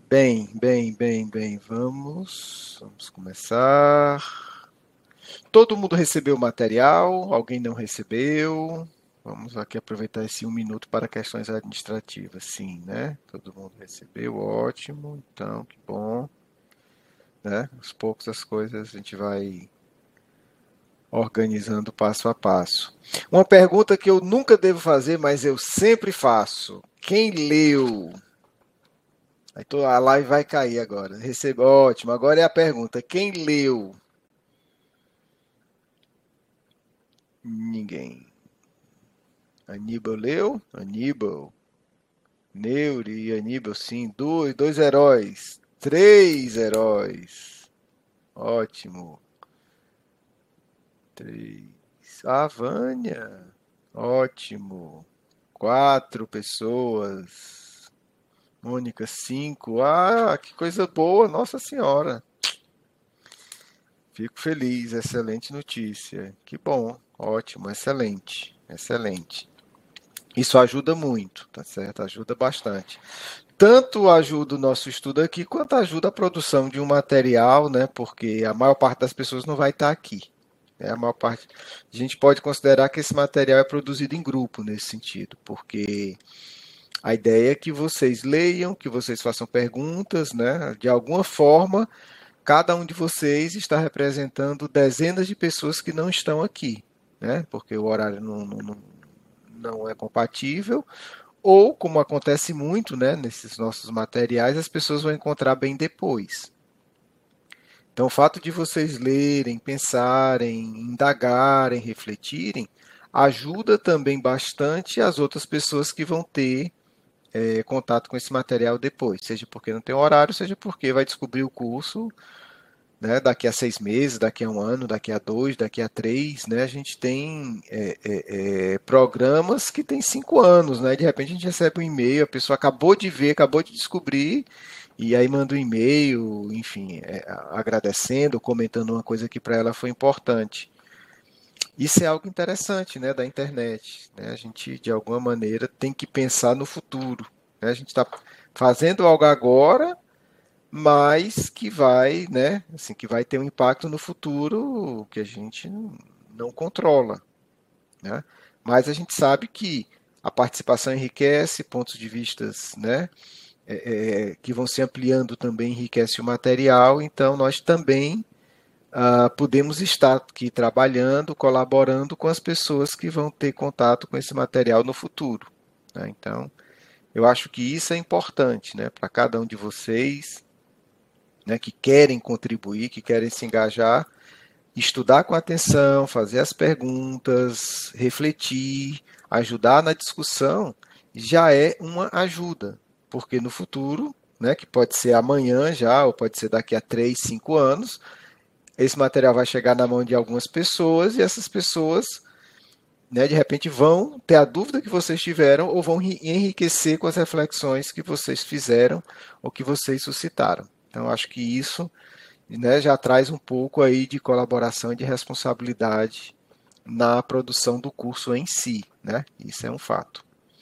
Bem. Vamos começar. Todo mundo recebeu o material? Alguém não recebeu? Vamos aqui aproveitar esse 1 minuto para questões administrativas. Sim, né? Todo mundo recebeu, ótimo. Então, que bom, né? Aos poucos as coisas a gente vai organizando passo a passo. Uma pergunta que eu nunca devo fazer, mas eu sempre faço. Quem leu? A live vai cair agora. Recebe, ótimo. Agora é a pergunta: quem leu? Ninguém. Aníbal leu? Aníbal. Neuri e Aníbal, sim. Dois heróis. Três heróis. Ótimo. Três. A Vânia. Ótimo. Quatro pessoas. Mônica, cinco. Ah, que coisa boa. Nossa Senhora. Fico feliz. Excelente notícia. Que bom. Ótimo. Excelente. Isso ajuda muito, tá certo? Ajuda bastante. Tanto ajuda o nosso estudo aqui, quanto ajuda a produção de um material, né? Porque a maior parte das pessoas não vai estar aqui. Né? A maior parte. A gente pode considerar que esse material é produzido em grupo nesse sentido, porque a ideia é que vocês leiam, que vocês façam perguntas, né? De alguma forma, cada um de vocês está representando dezenas de pessoas que não estão aqui, né? Porque o horário não é compatível, ou, como acontece muito, né, nesses nossos materiais, as pessoas vão encontrar bem depois. Então, o fato de vocês lerem, pensarem, indagarem, refletirem, ajuda também bastante as outras pessoas que vão ter contato com esse material depois, seja porque não tem horário, seja porque vai descobrir o curso, né, daqui a 6 meses, daqui a um ano, daqui a dois, daqui a três, né, a gente tem programas que tem 5 anos, né, de repente a gente recebe um e-mail, a pessoa acabou de ver, acabou de descobrir, e aí manda um e-mail, enfim, agradecendo, comentando uma coisa que para ela foi importante. Isso é algo interessante, né, da internet, né, a gente de alguma maneira tem que pensar no futuro, né, a gente está fazendo algo agora, mas que vai, né, assim, que vai ter um impacto no futuro que a gente não controla, né? Mas a gente sabe que a participação enriquece, pontos de vistas, né, que vão se ampliando também enriquece o material, então nós também podemos estar aqui trabalhando, colaborando com as pessoas que vão ter contato com esse material no futuro, né? Então, eu acho que isso é importante, né, para cada um de vocês, né, que querem contribuir, que querem se engajar, estudar com atenção, fazer as perguntas, refletir, ajudar na discussão, já é uma ajuda, porque no futuro, né, que pode ser amanhã já, ou pode ser daqui a 3, 5 anos, esse material vai chegar na mão de algumas pessoas e essas pessoas, né, de repente vão ter a dúvida que vocês tiveram ou vão enriquecer com as reflexões que vocês fizeram ou que vocês suscitaram. Então, acho que isso, né, já traz um pouco aí de colaboração e de responsabilidade na produção do curso em si, né? Isso é um fato.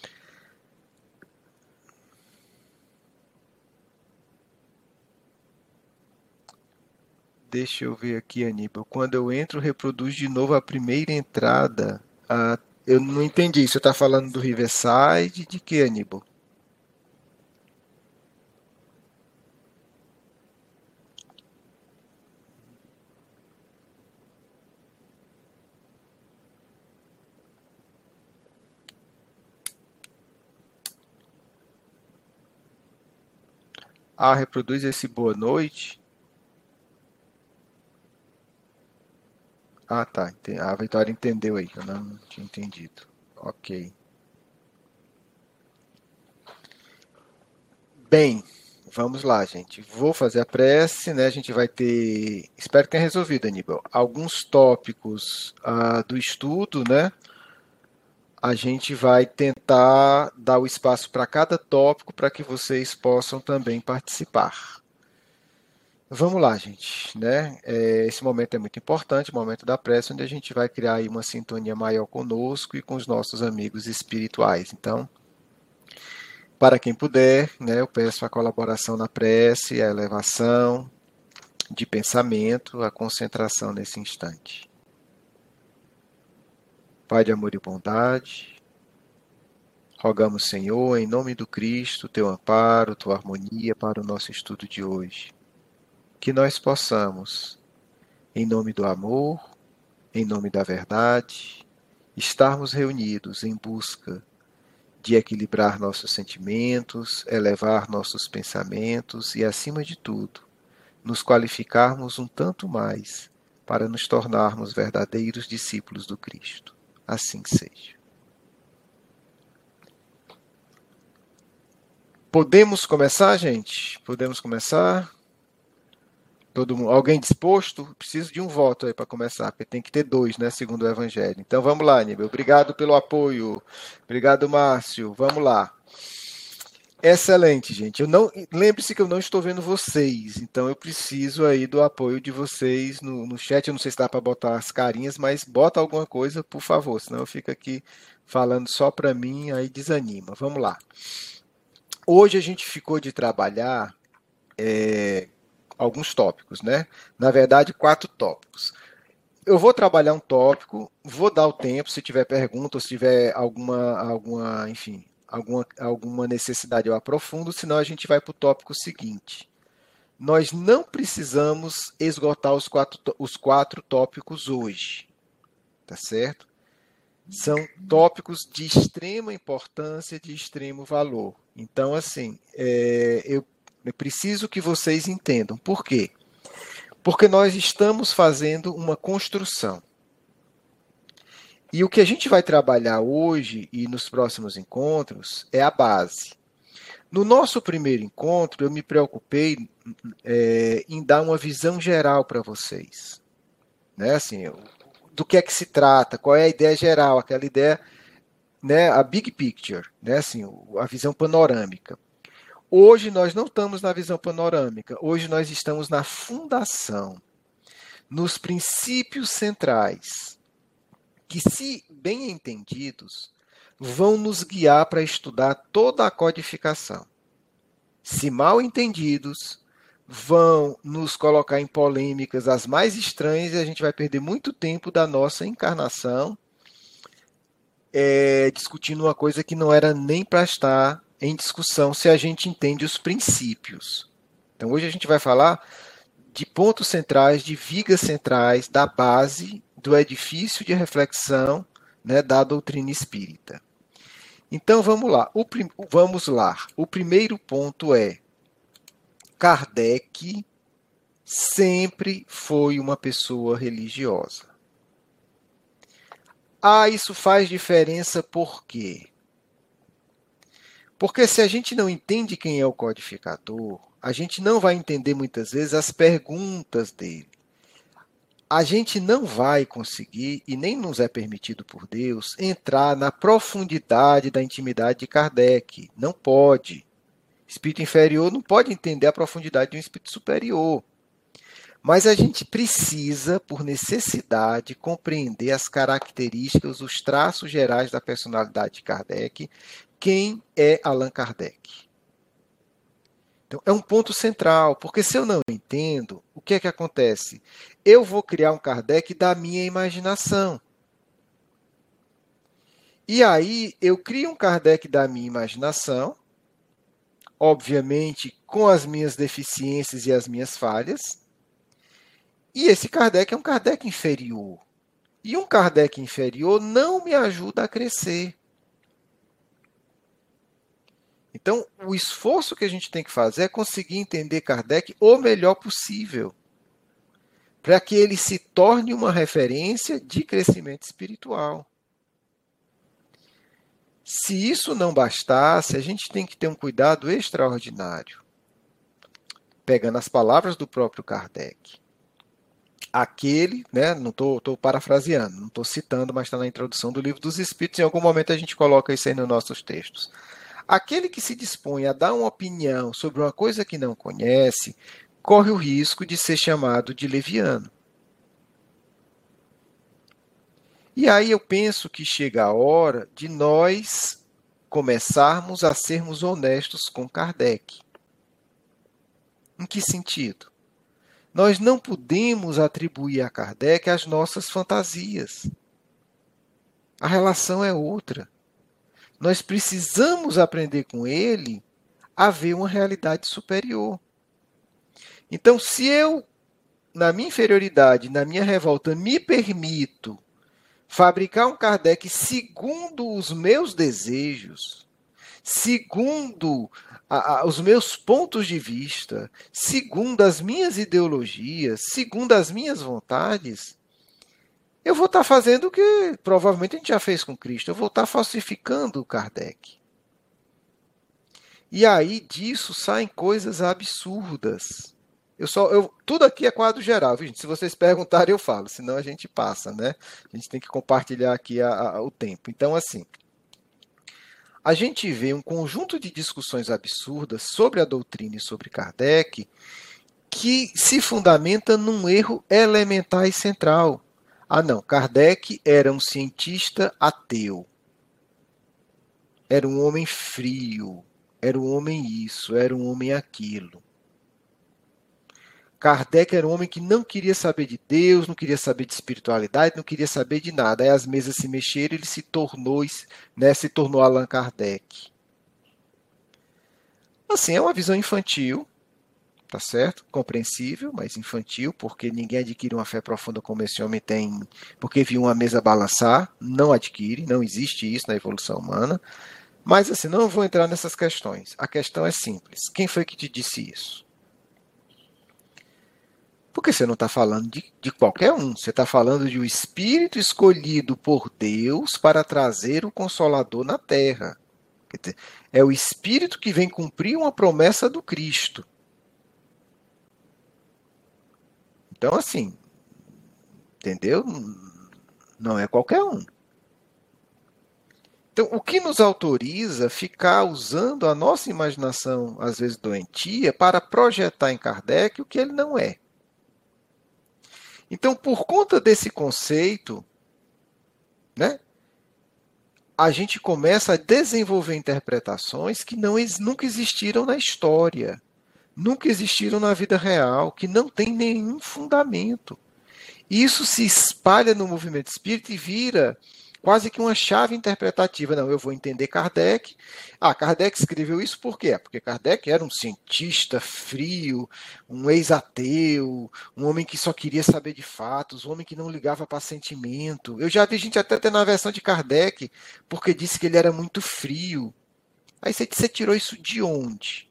Deixa eu ver aqui, Aníbal. Quando eu entro, reproduz de novo a primeira entrada. Eu não entendi. Você está falando do Riverside? De que, Aníbal? Reproduz esse boa noite. Tá. A Vitória entendeu aí, que eu não tinha entendido. Ok. Bem, vamos lá, gente. Vou fazer a prece, né? A gente vai ter, espero que tenha resolvido, Aníbal, alguns tópicos do estudo, né? A gente vai tentar dar o espaço para cada tópico para que vocês possam também participar. Vamos lá, gente, né? Esse momento é muito importante, o momento da prece, onde a gente vai criar aí uma sintonia maior conosco e com os nossos amigos espirituais. Então, Para quem puder, né, eu peço a colaboração na prece, a elevação de pensamento, a concentração nesse instante. Pai de amor e bondade, rogamos, Senhor, em nome do Cristo, teu amparo, tua harmonia para o nosso estudo de hoje. Que nós possamos, em nome do amor, em nome da verdade, estarmos reunidos em busca de equilibrar nossos sentimentos, elevar nossos pensamentos e, acima de tudo, nos qualificarmos um tanto mais para nos tornarmos verdadeiros discípulos do Cristo. Assim seja. Podemos começar, gente? Podemos começar? Todo mundo, alguém disposto? Preciso de um voto aí para começar, porque tem que ter dois, né, segundo o Evangelho. Então vamos lá, Níbel. Obrigado pelo apoio. Obrigado, Márcio. Vamos lá. Excelente, gente. Lembre-se que eu não estou vendo vocês, então eu preciso aí do apoio de vocês no chat. Eu não sei se dá para botar as carinhas, mas bota alguma coisa, por favor, senão eu fico aqui falando só para mim, aí desanima. Vamos lá. Hoje a gente ficou de trabalhar alguns tópicos, né? Na verdade, 4 tópicos. Eu vou trabalhar um tópico, vou dar o tempo, se tiver pergunta ou se tiver enfim, alguma necessidade eu aprofundo, senão a gente vai para o tópico seguinte. Nós não precisamos esgotar os quatro tópicos hoje, tá certo? São tópicos de extrema importância, de extremo valor. Então, assim, eu preciso que vocês entendam. Por quê? Porque nós estamos fazendo uma construção. E o que a gente vai trabalhar hoje e nos próximos encontros é a base. No nosso primeiro encontro, eu me preocupei em dar uma visão geral para vocês. Né? Assim, do que é que se trata, qual é a ideia geral, aquela ideia, né, a big picture, né? Assim, a visão panorâmica. Hoje nós não estamos na visão panorâmica, hoje nós estamos na fundação, nos princípios centrais, que, se bem entendidos, vão nos guiar para estudar toda a codificação. Se mal entendidos, vão nos colocar em polêmicas as mais estranhas e a gente vai perder muito tempo da nossa encarnação discutindo uma coisa que não era nem para estar em discussão se a gente entende os princípios. Então hoje a gente vai falar de pontos centrais, de vigas centrais, da base do edifício de reflexão, né, da doutrina espírita. Então vamos lá. O primeiro ponto é: Kardec sempre foi uma pessoa religiosa. Isso faz diferença por quê? Porque se a gente não entende quem é o codificador, a gente não vai entender muitas vezes as perguntas dele. A gente não vai conseguir, e nem nos é permitido por Deus, entrar na profundidade da intimidade de Kardec. Não pode. Espírito inferior não pode entender a profundidade de um espírito superior. Mas a gente precisa, por necessidade, compreender as características, os traços gerais da personalidade de Kardec. Quem é Allan Kardec? Então, é um ponto central, porque se eu não entendo, o que é que acontece? Eu vou criar um Kardec da minha imaginação. E aí, eu crio um Kardec da minha imaginação, obviamente com as minhas deficiências e as minhas falhas, e esse Kardec é um Kardec inferior. E um Kardec inferior não me ajuda a crescer. Então, o esforço que a gente tem que fazer é conseguir entender Kardec o melhor possível, para que ele se torne uma referência de crescimento espiritual. Se isso não bastasse, a gente tem que ter um cuidado extraordinário. Pegando as palavras do próprio Kardec. Aquele, né, não estou parafraseando, não estou citando, mas está na introdução do Livro dos Espíritos, em algum momento a gente coloca isso aí nos nossos textos. Aquele que se dispõe a dar uma opinião sobre uma coisa que não conhece, corre o risco de ser chamado de leviano. E aí eu penso que chega a hora de nós começarmos a sermos honestos com Kardec. Em que sentido? Nós não podemos atribuir a Kardec as nossas fantasias. A relação é outra. Nós precisamos aprender com ele a ver uma realidade superior. Então, se eu, na minha inferioridade, na minha revolta, me permito fabricar um Kardec segundo os meus desejos, segundo os meus pontos de vista, segundo as minhas ideologias, segundo as minhas vontades, eu vou estar fazendo o que provavelmente a gente já fez com Cristo. Eu vou estar falsificando o Kardec. E aí disso saem coisas absurdas. Tudo aqui é quadro geral, viu, gente? Se vocês perguntarem, eu falo, senão a gente passa, né? A gente tem que compartilhar aqui o tempo. Então, assim, a gente vê um conjunto de discussões absurdas sobre a doutrina e sobre Kardec que se fundamenta num erro elementar e central. Ah, não, Kardec era um cientista ateu. Era um homem frio. Era um homem isso, era um homem aquilo. Kardec era um homem que não queria saber de Deus, não queria saber de espiritualidade, não queria saber de nada. Aí as mesas se mexeram e ele se tornou Allan Kardec. Assim, é uma visão infantil, tá certo? Compreensível, mas infantil, porque ninguém adquire uma fé profunda como esse homem tem, porque viu uma mesa balançar. Não adquire, não existe isso na evolução humana. Mas assim, não vou entrar nessas questões. A questão é simples. Quem foi que te disse isso? Porque você não está falando de qualquer um. Você está falando de um espírito escolhido por Deus para trazer o Consolador na Terra. É o espírito que vem cumprir uma promessa do Cristo. Então, assim, entendeu? Não é qualquer um. Então, o que nos autoriza a ficar usando a nossa imaginação, às vezes doentia, para projetar em Kardec o que ele não é? Então, por conta desse conceito, né, a gente começa a desenvolver interpretações que nunca existiram na história, nunca existiram na vida real, que não tem nenhum fundamento. Isso se espalha no movimento espírita e vira quase que uma chave interpretativa. Não, eu vou entender Kardec. Kardec escreveu isso por quê? Porque Kardec era um cientista frio, um ex-ateu, um homem que só queria saber de fatos, um homem que não ligava para sentimento. Eu já vi gente até na versão de Kardec, porque disse que ele era muito frio. Aí você tirou isso de onde?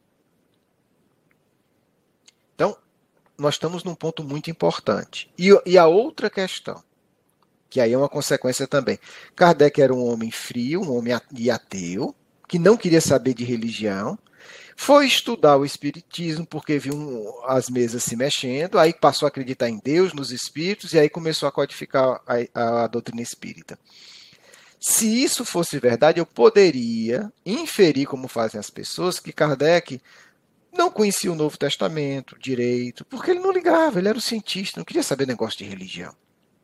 Então, nós estamos num ponto muito importante. E a outra questão, que aí é uma consequência também. Kardec era um homem frio, um homem ateu, que não queria saber de religião, foi estudar o espiritismo porque viu as mesas se mexendo, aí passou a acreditar em Deus, nos espíritos, e aí começou a codificar a doutrina espírita. Se isso fosse verdade, eu poderia inferir, como fazem as pessoas, que Kardec não conhecia o Novo Testamento direito, porque ele não ligava, ele era um cientista, não queria saber negócio de religião.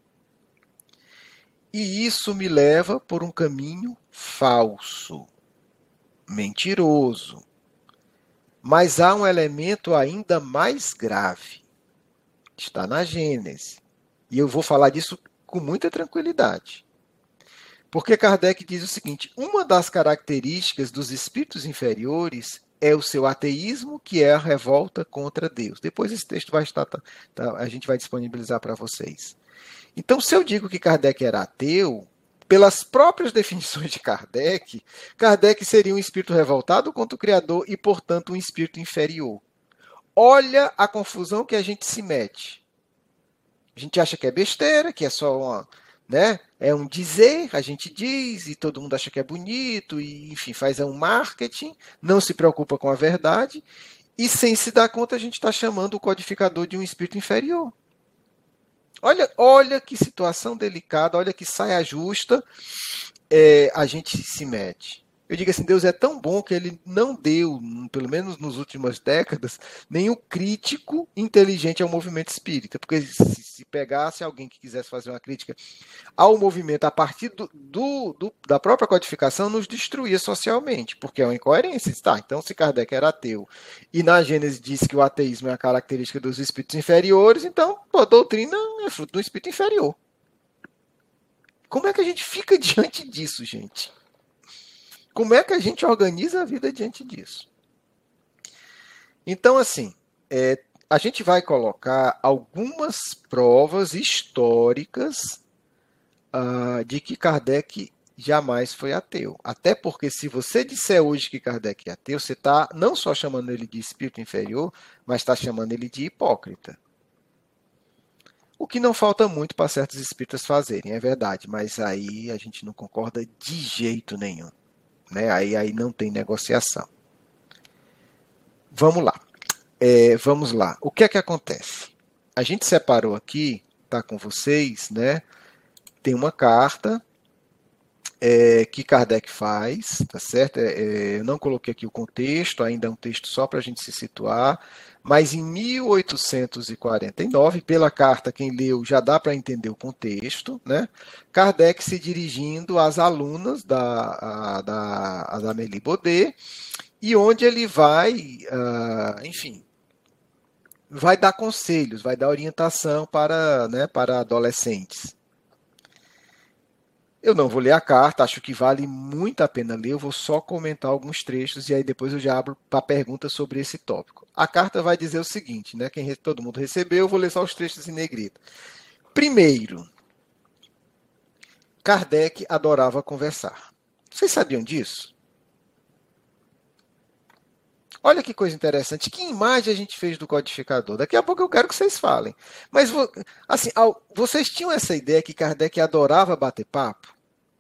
E isso me leva por um caminho falso, mentiroso. Mas há um elemento ainda mais grave. Está na Gênese. E eu vou falar disso com muita tranquilidade. Porque Kardec diz o seguinte: uma das características dos espíritos inferiores é o seu ateísmo, que é a revolta contra Deus. Depois esse texto vai estar, a gente vai disponibilizar para vocês. Então, se eu digo que Kardec era ateu, pelas próprias definições de Kardec, Kardec seria um espírito revoltado contra o Criador e, portanto, um espírito inferior. Olha a confusão que a gente se mete. A gente acha que é besteira, que é só uma, né? É um dizer, a gente diz e todo mundo acha que é bonito, e enfim, faz um marketing, não se preocupa com a verdade, e sem se dar conta a gente está chamando o codificador de um espírito inferior. Olha que situação delicada, olha que saia justa a gente se mete. Eu digo assim, Deus é tão bom que ele não deu, pelo menos nas últimas décadas, nenhum crítico inteligente ao movimento espírita. Porque se pegasse alguém que quisesse fazer uma crítica ao movimento a partir da própria codificação, nos destruía socialmente, porque é uma incoerência. Tá, então, se Kardec era ateu e na Gênese diz que o ateísmo é a característica dos espíritos inferiores, então a doutrina é fruto do espírito inferior. Como é que a gente fica diante disso, gente? Como é que a gente organiza a vida diante disso? Então, assim, a gente vai colocar algumas provas históricas de que Kardec jamais foi ateu. Até porque se você disser hoje que Kardec é ateu, você está não só chamando ele de espírito inferior, mas está chamando ele de hipócrita. O que não falta muito para certos espíritas fazerem, é verdade, mas aí a gente não concorda de jeito nenhum. Né? Aí não tem negociação. Vamos lá. Vamos lá. O que é que acontece? A gente separou aqui, tá com vocês, né? Tem uma carta que Kardec faz, tá certo? Eu não coloquei aqui o contexto, ainda é um texto só para a gente se situar, mas em 1849, pela carta, quem leu já dá para entender o contexto, né? Kardec se dirigindo às alunas da Amélie Baudet, e onde ele vai, enfim, vai dar conselhos, vai dar orientação para adolescentes. Eu não vou ler a carta, acho que vale muito a pena ler, eu vou só comentar alguns trechos e aí depois eu já abro para perguntas sobre esse tópico. A carta vai dizer o seguinte, né? Todo mundo recebeu, eu vou ler só os trechos em negrito. Primeiro, Kardec adorava conversar. Vocês sabiam disso? Olha que coisa interessante. Que imagem a gente fez do codificador? Daqui a pouco eu quero que vocês falem. Mas, assim, vocês tinham essa ideia que Kardec adorava bater papo?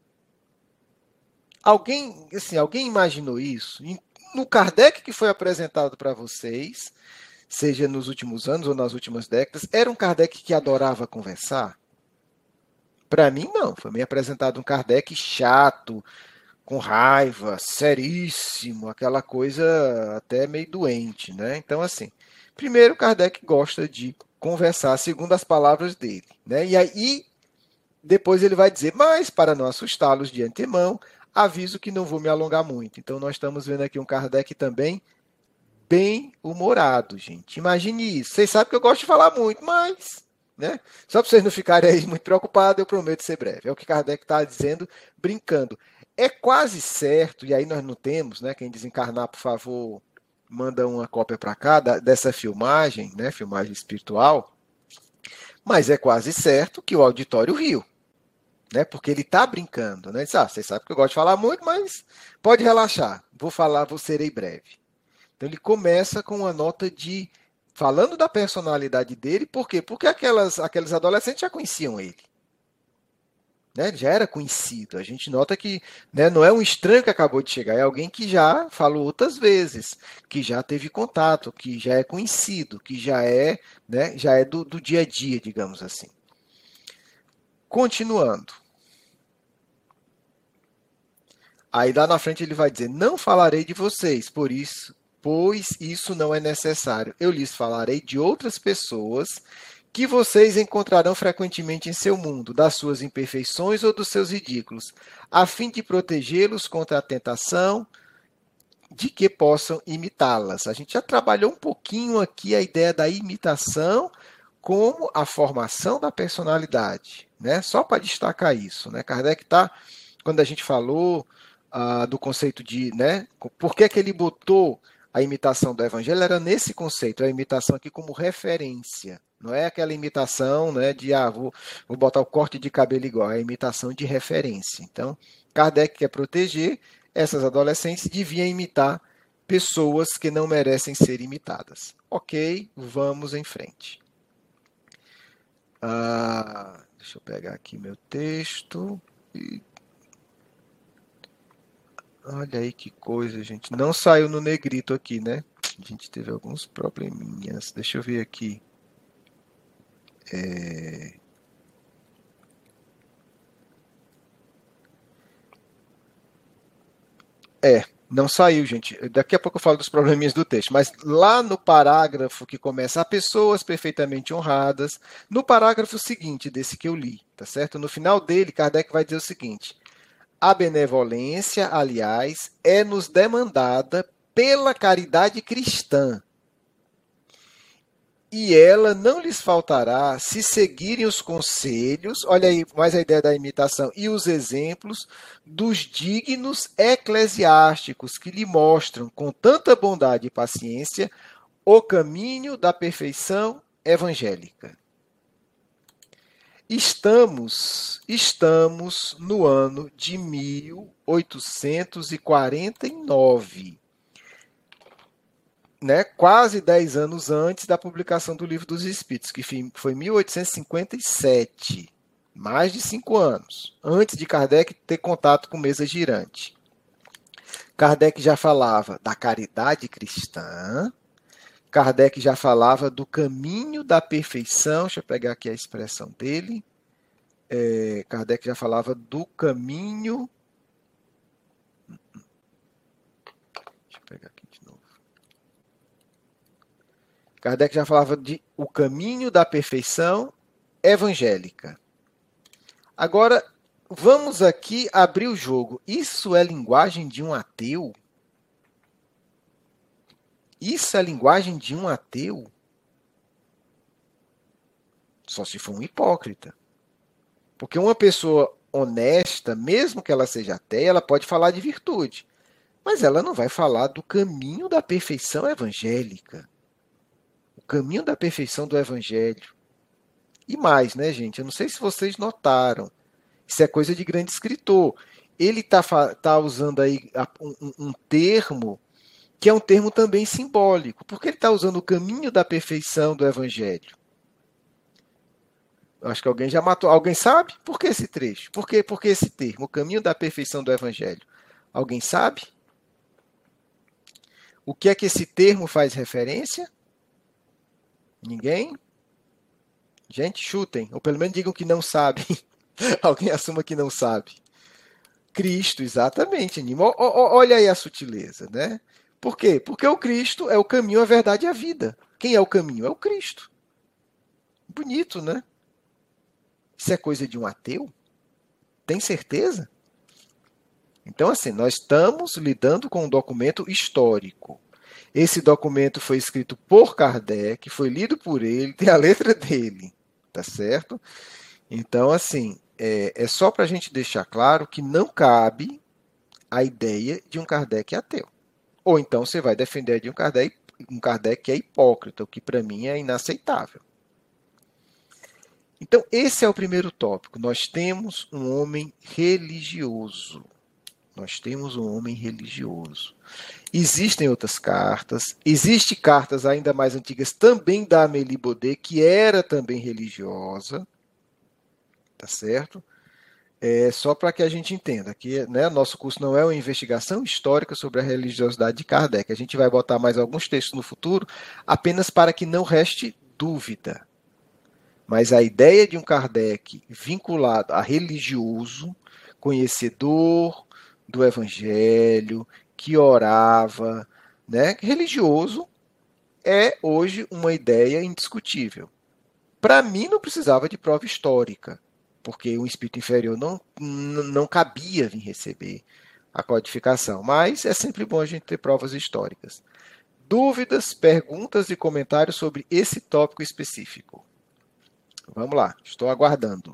Alguém imaginou isso? No Kardec que foi apresentado para vocês, seja nos últimos anos ou nas últimas décadas, era um Kardec que adorava conversar? Para mim, não. Foi me apresentado um Kardec chato, com raiva, seríssimo, aquela coisa até meio doente, né? Então, assim, primeiro, Kardec gosta de conversar segundo as palavras dele, né? E aí, depois ele vai dizer, mas para não assustá-los de antemão, aviso que não vou me alongar muito. Então, nós estamos vendo aqui um Kardec também bem humorado, gente. Imagine isso. Vocês sabem que eu gosto de falar muito, mas, né? Só para vocês não ficarem aí muito preocupados, eu prometo ser breve. É o que Kardec está dizendo, brincando. É quase certo, e aí nós não temos, né? Quem desencarnar, por favor, manda uma cópia para cá dessa filmagem, né? Filmagem espiritual. Mas é quase certo que o auditório riu, né? Porque ele está brincando, né? Diz, vocês sabem que eu gosto de falar muito, mas pode relaxar. Serei breve. Então ele começa com uma nota de falando da personalidade dele, por quê? Porque aqueles adolescentes já conheciam ele. Né? Ele já era conhecido. A gente nota que, né, não é um estranho que acabou de chegar, é alguém que já falou outras vezes, que já teve contato, que já é conhecido, que já é do dia a dia, digamos assim. Continuando. Aí lá na frente ele vai dizer: não falarei de vocês, pois isso não é necessário. Eu lhes falarei de outras pessoas que vocês encontrarão frequentemente em seu mundo, das suas imperfeições ou dos seus ridículos, a fim de protegê-los contra a tentação de que possam imitá-las. A gente já trabalhou um pouquinho aqui a ideia da imitação como a formação da personalidade, né? Só para destacar isso, né? Kardec está, quando a gente falou do conceito de, né? Por que ele botou a imitação do evangelho? Era nesse conceito, a imitação aqui como referência. Não é aquela imitação, né, de vou botar o corte de cabelo igual, é a imitação de referência. Então, Kardec quer proteger essas adolescentes, devia imitar pessoas que não merecem ser imitadas. Ok, vamos em frente. Deixa eu pegar aqui meu texto. Olha aí que coisa, gente. Não saiu no negrito aqui, né? A gente teve alguns probleminhas. Deixa eu ver aqui. Não saiu, gente. Daqui a pouco eu falo dos probleminhas do texto, mas lá no parágrafo que começa a pessoas perfeitamente honradas, no parágrafo seguinte desse que eu li, tá certo? No final dele, Kardec vai dizer o seguinte: a benevolência, aliás, é nos demandada pela caridade cristã, e ela não lhes faltará se seguirem os conselhos, olha aí mais a ideia da imitação, e os exemplos dos dignos eclesiásticos que lhe mostram com tanta bondade e paciência o caminho da perfeição evangélica. Estamos no ano de 1849, né? Quase 10 anos antes da publicação do Livro dos Espíritos, que foi 1857, mais de 5 anos, antes de Kardec ter contato com mesa girante. Kardec já falava da caridade cristã, Kardec já falava do caminho da perfeição, deixa eu pegar aqui a expressão dele, Kardec já falava do caminho, deixa eu pegar aqui de novo, Kardec já falava de o caminho da perfeição evangélica. Agora, vamos aqui abrir o jogo. Isso é linguagem de um ateu? Isso é linguagem de um ateu? Só se for um hipócrita. Porque uma pessoa honesta, mesmo que ela seja ateia, ela pode falar de virtude. Mas ela não vai falar do caminho da perfeição evangélica. O caminho da perfeição do evangelho. E mais, né, gente? Eu não sei se vocês notaram. Isso é coisa de grande escritor. Ele tá usando aí um termo que é um termo também simbólico. Por que ele está usando o caminho da perfeição do evangelho? Acho que alguém já matou. Alguém sabe? Por que esse trecho? Por que esse termo? O caminho da perfeição do evangelho. Alguém sabe? O que é que esse termo faz referência? Ninguém? Gente, chutem. Ou pelo menos digam que não sabem. Alguém assuma que não sabe. Cristo, exatamente. Olha aí a sutileza, né? Por quê? Porque o Cristo é o caminho, a verdade e a vida. Quem é o caminho? É o Cristo. Bonito, né? Isso é coisa de um ateu? Tem certeza? Então, assim, nós estamos lidando com um documento histórico. Esse documento foi escrito por Kardec, foi lido por ele, tem a letra dele, tá certo? Então, assim, é só para a gente deixar claro que não cabe a ideia de um Kardec ateu. Ou então você vai defender de um Kardec que é hipócrita, o que para mim é inaceitável. Então, esse é o primeiro tópico. Nós temos um homem religioso. Nós temos um homem religioso. Existem outras cartas. Existem cartas ainda mais antigas também da Amélie Baudet, que era também religiosa. Tá certo? Só para que a gente entenda que, né, nosso curso não é uma investigação histórica sobre a religiosidade de Kardec. A gente vai botar mais alguns textos no futuro apenas para que não reste dúvida. Mas a ideia de um Kardec vinculado a religioso, conhecedor do Evangelho, que orava, né, religioso, é hoje uma ideia indiscutível. Para mim, não precisava de prova histórica, porque o espírito inferior não cabia vir receber a codificação. Mas é sempre bom a gente ter provas históricas. Dúvidas, perguntas e comentários sobre esse tópico específico? Vamos lá, estou aguardando.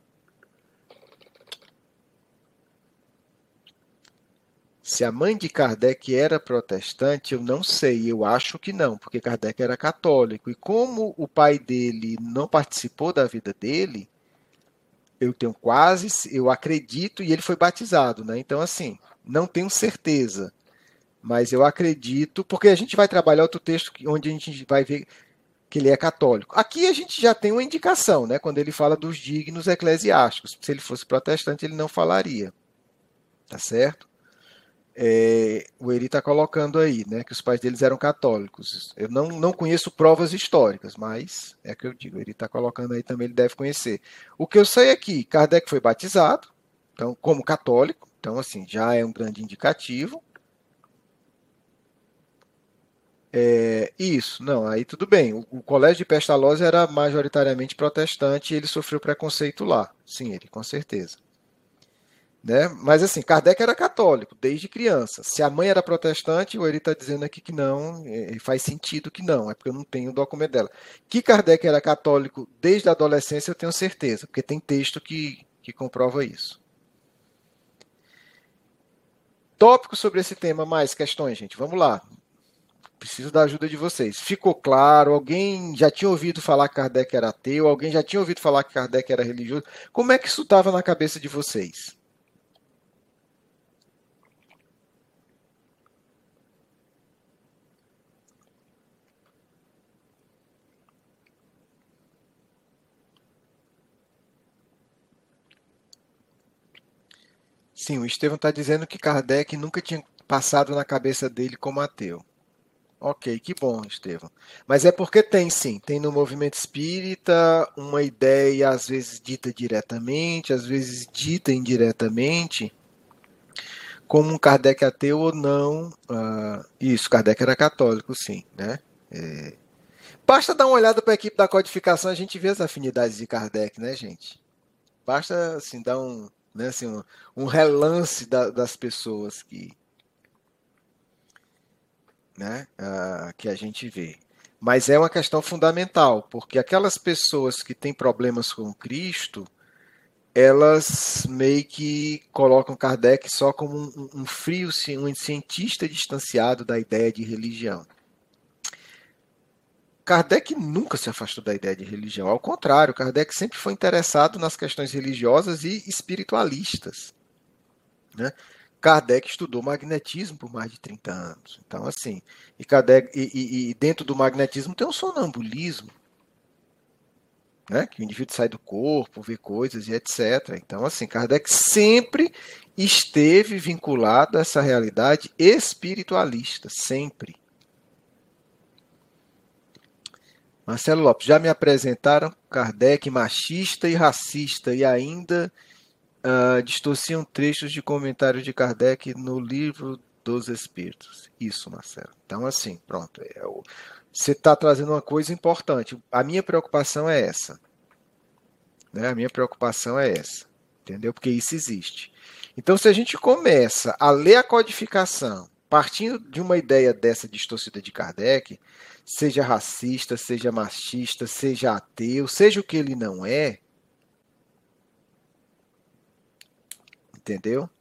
Se a mãe de Kardec era protestante, eu não sei, eu acho que não, porque Kardec era católico. E como o pai dele não participou da vida dele, eu acredito, e ele foi batizado, né? Então, assim, não tenho certeza, mas eu acredito, porque a gente vai trabalhar outro texto onde a gente vai ver que ele é católico. Aqui a gente já tem uma indicação, né? Quando ele fala dos dignos eclesiásticos. Se ele fosse protestante, ele não falaria. Tá certo? O Eri está colocando aí, né? Que os pais deles eram católicos. Eu não conheço provas históricas, mas é que eu digo, ele está colocando aí também, ele deve conhecer. O que eu sei é que Kardec foi batizado, então, como católico, então, assim, já é um grande indicativo, Isso, não, aí tudo bem. O colégio de Pestalozzi era majoritariamente protestante e ele sofreu preconceito lá. Sim, ele, com certeza. Né? Mas assim, Kardec era católico desde criança. Se a mãe era protestante, o Eri está dizendo aqui que não, faz sentido que não, é porque eu não tenho o documento dela. Que Kardec era católico desde a adolescência, eu tenho certeza, porque tem texto que comprova isso. Tópico sobre esse tema, mais questões, gente. Vamos lá. Preciso da ajuda de vocês. Ficou claro? Alguém já tinha ouvido falar que Kardec era ateu? Alguém já tinha ouvido falar que Kardec era religioso? Como é que isso estava na cabeça de vocês? Sim, o Estevão está dizendo que Kardec nunca tinha passado na cabeça dele como ateu. Ok, que bom, Estevão. Mas é porque tem sim, tem no movimento espírita uma ideia, às vezes dita diretamente, às vezes dita indiretamente, como um Kardec ateu ou não. Isso, Kardec era católico, sim, né? Basta dar uma olhada para a equipe da codificação, a gente vê as afinidades de Kardec, né, gente? Basta assim, dar um, né, assim, um relance das pessoas que a gente vê. Mas é uma questão fundamental, porque aquelas pessoas que têm problemas com Cristo, elas meio que colocam Kardec só como um frio, um cientista distanciado da ideia de religião. Kardec nunca se afastou da ideia de religião. Ao contrário, Kardec sempre foi interessado nas questões religiosas e espiritualistas. Né? Kardec estudou magnetismo por mais de 30 anos. Então, assim, e dentro do magnetismo tem um sonambulismo, né? Que o indivíduo sai do corpo, vê coisas e etc. Então, assim, Kardec sempre esteve vinculado a essa realidade espiritualista, sempre. Marcelo Lopes, já me apresentaram Kardec machista e racista e ainda distorciam trechos de comentários de Kardec no livro dos Espíritos. Isso, Marcelo. Então, assim, pronto. Você está trazendo uma coisa importante. A minha preocupação é essa. Né? A minha preocupação é essa. Entendeu? Porque isso existe. Então, se a gente começa a ler a codificação partindo de uma ideia dessa distorcida de Kardec, seja racista, seja machista, seja ateu, seja o que ele não é, entendeu?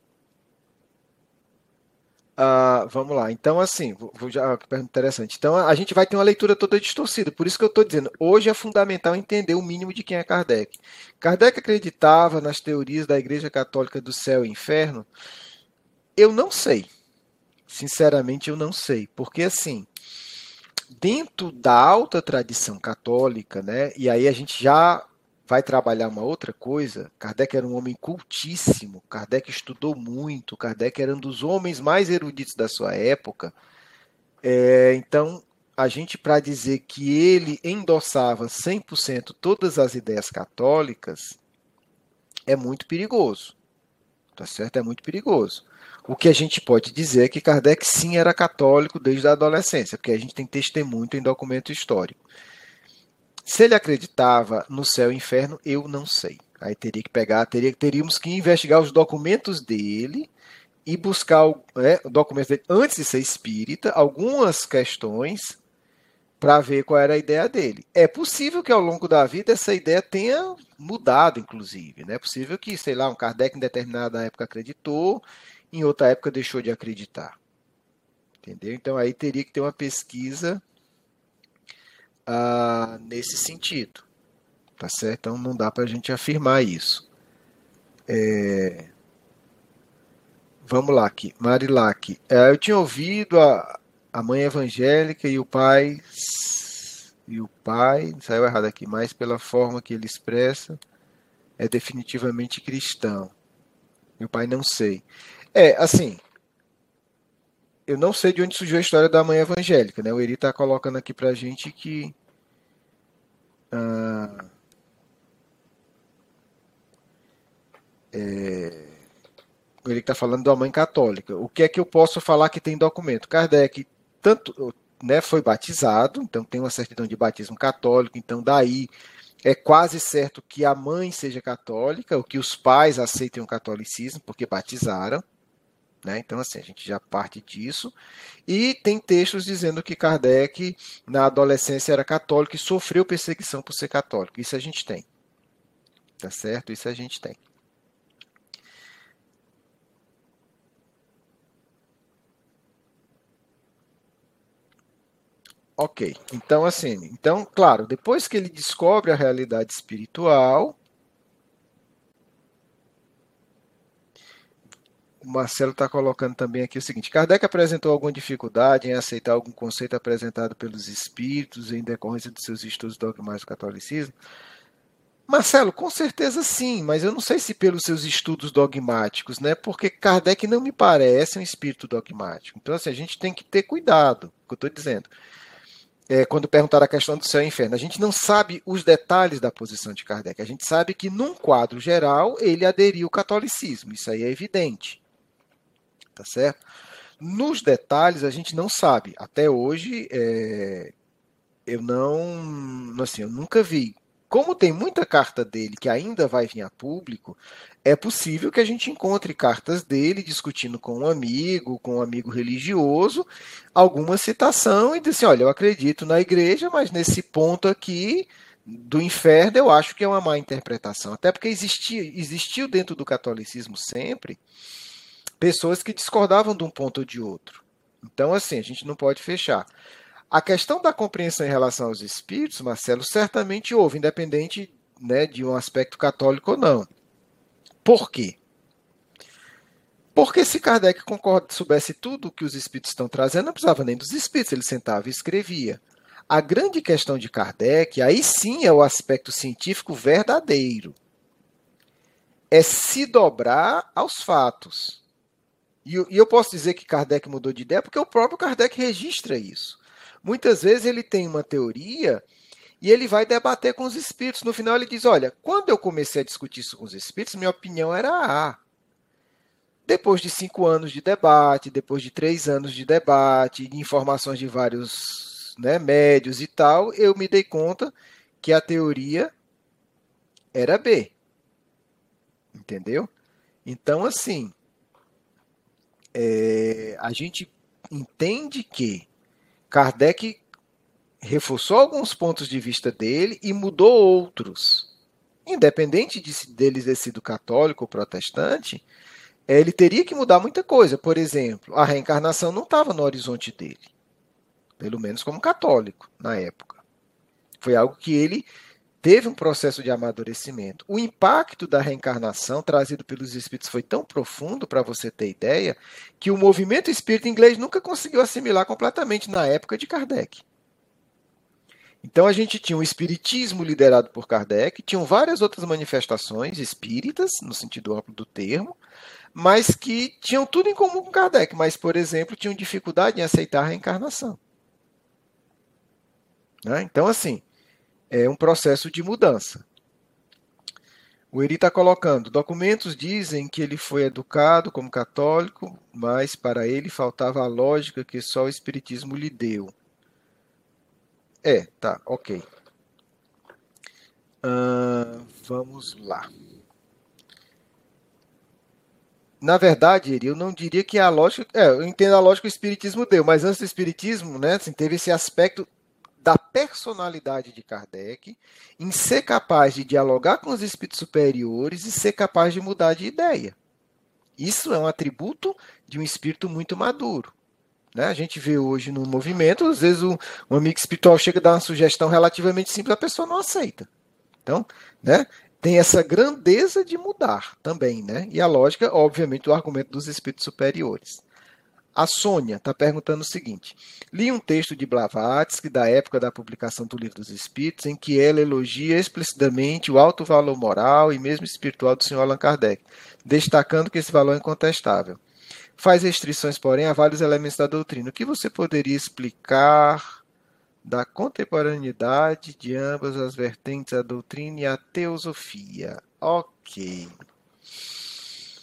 Vamos lá. Então, assim, vou já que pergunta interessante. Então, a gente vai ter uma leitura toda distorcida. Por isso que eu estou dizendo, hoje é fundamental entender o mínimo de quem é Kardec. Kardec acreditava nas teorias da Igreja Católica do céu e inferno? Eu não sei. Sinceramente, eu não sei. Porque, assim, dentro da alta tradição católica, né? E aí a gente já vai trabalhar uma outra coisa. Kardec era um homem cultíssimo, Kardec estudou muito, Kardec era um dos homens mais eruditos da sua época. Então, a gente, para dizer que ele endossava 100% todas as ideias católicas, é muito perigoso. Tá certo? É muito perigoso. O que a gente pode dizer é que Kardec sim era católico desde a adolescência, porque a gente tem testemunho em documento histórico. Se ele acreditava no céu e inferno, eu não sei. Aí teria que pegar, teríamos que investigar os documentos dele e buscar documentos dele antes de ser espírita, algumas questões para ver qual era a ideia dele. É possível que ao longo da vida essa ideia tenha mudado, inclusive. Né? É possível que, sei lá, um Kardec em determinada época acreditou, em outra época deixou de acreditar. Entendeu? Então aí teria que ter uma pesquisa nesse sentido. Tá certo? Então não dá para a gente afirmar isso. Vamos lá aqui. Marilac. Eu tinha ouvido a mãe evangélica e o pai. E o pai, saiu errado aqui, mas pela forma que ele expressa, é definitivamente cristão. Meu pai não sei. Assim, eu não sei de onde surgiu a história da mãe evangélica, né? O Eri tá colocando aqui pra gente que ele está falando da mãe católica. O que é que eu posso falar que tem documento? Kardec, tanto né, foi batizado, então tem uma certidão de batismo católico, então daí é quase certo que a mãe seja católica, ou que os pais aceitem o catolicismo, porque batizaram, né? Então, assim, a gente já parte disso. E tem textos dizendo que Kardec, na adolescência, era católico e sofreu perseguição por ser católico. Isso a gente tem. Tá certo? Isso a gente tem. Ok. Então, assim, então, claro, depois que ele descobre a realidade espiritual, o Marcelo está colocando também aqui o seguinte: Kardec apresentou alguma dificuldade em aceitar algum conceito apresentado pelos espíritos em decorrência de seus estudos dogmáticos do catolicismo? Marcelo, com certeza sim, mas eu não sei se pelos seus estudos dogmáticos, né? Porque Kardec não me parece um espírito dogmático. Então, assim, a gente tem que ter cuidado, o que eu estou dizendo. Quando perguntar a questão do céu e inferno, a gente não sabe os detalhes da posição de Kardec. A gente sabe que, num quadro geral, ele aderiu ao catolicismo. Isso aí é evidente, tá certo? Nos detalhes, a gente não sabe. Até hoje, eu não, assim, eu nunca vi. Como tem muita carta dele que ainda vai vir a público, é possível que a gente encontre cartas dele discutindo com um amigo religioso, alguma citação e diz assim, olha, eu acredito na igreja, mas nesse ponto aqui do inferno eu acho que é uma má interpretação. Até porque existiu dentro do catolicismo sempre pessoas que discordavam de um ponto ou de outro. Então, assim, a gente não pode fechar. A questão da compreensão em relação aos espíritos, Marcelo, certamente houve, independente, né, de um aspecto católico ou não. Por quê? Porque se Kardec soubesse tudo o que os espíritos estão trazendo, não precisava nem dos espíritos, ele sentava e escrevia. A grande questão de Kardec, aí sim é o aspecto científico verdadeiro, é se dobrar aos fatos. E eu posso dizer que Kardec mudou de ideia porque o próprio Kardec registra isso. Muitas vezes ele tem uma teoria e ele vai debater com os espíritos. No final ele diz, olha, quando eu comecei a discutir isso com os espíritos, minha opinião era A. Depois de 5 anos de debate, depois de 3 anos de debate, de informações de vários, né, médios e tal, eu me dei conta que a teoria era B. Entendeu? Então, assim, a gente entende que Kardec reforçou alguns pontos de vista dele e mudou outros. Independente dele ter sido católico ou protestante, ele teria que mudar muita coisa. Por exemplo, a reencarnação não estava no horizonte dele, pelo menos como católico, na época. Foi algo que ele teve um processo de amadurecimento. O impacto da reencarnação trazido pelos espíritos foi tão profundo, para você ter ideia, que o movimento espírita inglês nunca conseguiu assimilar completamente na época de Kardec. Então a gente tinha o espiritismo liderado por Kardec, tinham várias outras manifestações espíritas, no sentido amplo do termo, mas que tinham tudo em comum com Kardec, mas, por exemplo, tinham dificuldade em aceitar a reencarnação. Né? Então, assim, é um processo de mudança. O Eri está colocando, documentos dizem que ele foi educado como católico, mas para ele faltava a lógica que só o espiritismo lhe deu. Tá, ok. Vamos lá. Na verdade, Eri, eu não diria que a lógica. Eu entendo a lógica que o Espiritismo deu, mas antes do Espiritismo, né, assim, teve esse aspecto da personalidade de Kardec em ser capaz de dialogar com os espíritos superiores e ser capaz de mudar de ideia. Isso é um atributo de um espírito muito maduro. Né? A gente vê hoje no movimento, às vezes um amigo espiritual chega a dar uma sugestão relativamente simples, a pessoa não aceita. Então, né, tem essa grandeza de mudar também, né? E a lógica, obviamente, do argumento dos espíritos superiores. A Sônia está perguntando o seguinte: li um texto de Blavatsky da época da publicação do Livro dos Espíritos, em que ela elogia explicitamente o alto valor moral e mesmo espiritual do Sr. Allan Kardec, destacando que esse valor é incontestável. Faz restrições, porém, a vários elementos da doutrina. O que você poderia explicar da contemporaneidade de ambas as vertentes, a doutrina e a teosofia? Ok.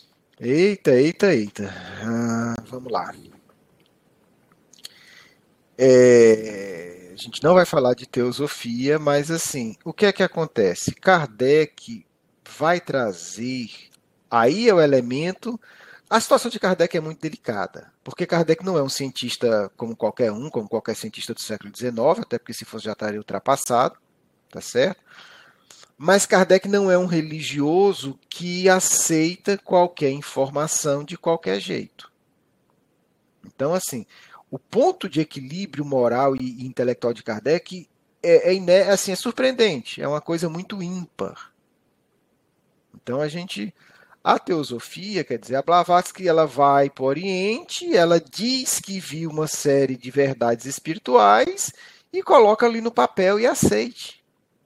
Eita. Vamos lá. A gente não vai falar de teosofia, mas assim, o que é que acontece? Kardec vai trazer, aí é o elemento. A situação de Kardec é muito delicada, porque Kardec não é um cientista como qualquer um, como qualquer cientista do século XIX, até porque se fosse já estaria ultrapassado, tá certo? Mas Kardec não é um religioso que aceita qualquer informação de qualquer jeito. Então, assim, o ponto de equilíbrio moral e intelectual de Kardec assim, é surpreendente, é uma coisa muito ímpar. Então, a teosofia, quer dizer, a Blavatsky, ela vai para o Oriente, ela diz que viu uma série de verdades espirituais e coloca ali no papel e aceite.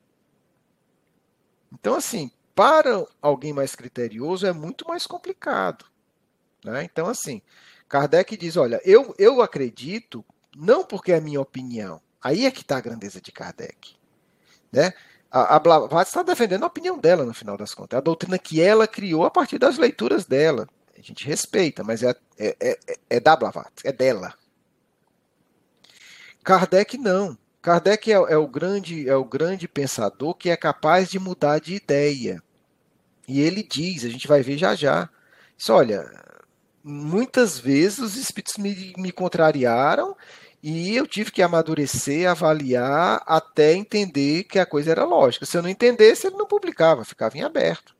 Então, assim, para alguém mais criterioso é muito mais complicado. Né? Então, assim, Kardec diz, olha, eu acredito, não porque é a minha opinião. Aí é que está a grandeza de Kardec. Né? A Blavatsky está defendendo a opinião dela, no final das contas. É a doutrina que ela criou a partir das leituras dela. A gente respeita, mas é da Blavatsky, é dela. Kardec não. Kardec é o grande pensador que é capaz de mudar de ideia. E ele diz, a gente vai ver já já, diz, olha, muitas vezes os espíritos me contrariaram e eu tive que amadurecer, avaliar, até entender que a coisa era lógica. Se eu não entendesse, ele não publicava, ficava em aberto.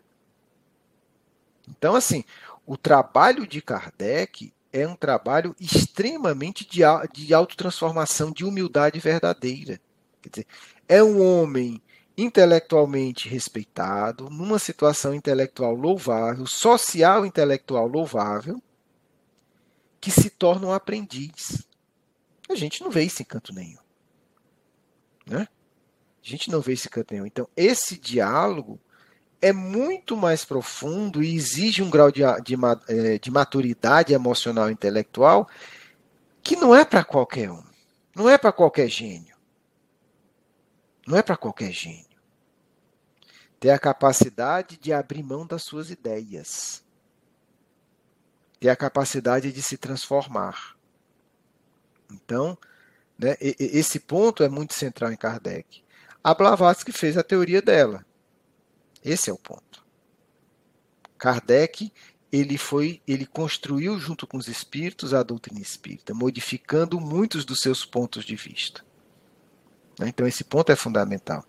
Então, assim, o trabalho de Kardec é um trabalho extremamente de autotransformação, de humildade verdadeira. Quer dizer, é um homem intelectualmente respeitado, numa situação intelectual louvável, social intelectual louvável, que se torna um aprendiz. A gente não vê isso em canto nenhum. Né? A gente não vê isso em canto nenhum. Então, esse diálogo é muito mais profundo e exige um grau de maturidade emocional e intelectual que não é para qualquer um. Não é para qualquer gênio. Não é para qualquer gênio. Ter a capacidade de abrir mão das suas ideias. Ter a capacidade de se transformar. Então, né, esse ponto é muito central em Kardec. A Blavatsky fez a teoria dela. Esse é o ponto. Kardec, ele construiu junto com os espíritos a doutrina espírita, modificando muitos dos seus pontos de vista. Então, esse ponto é fundamental.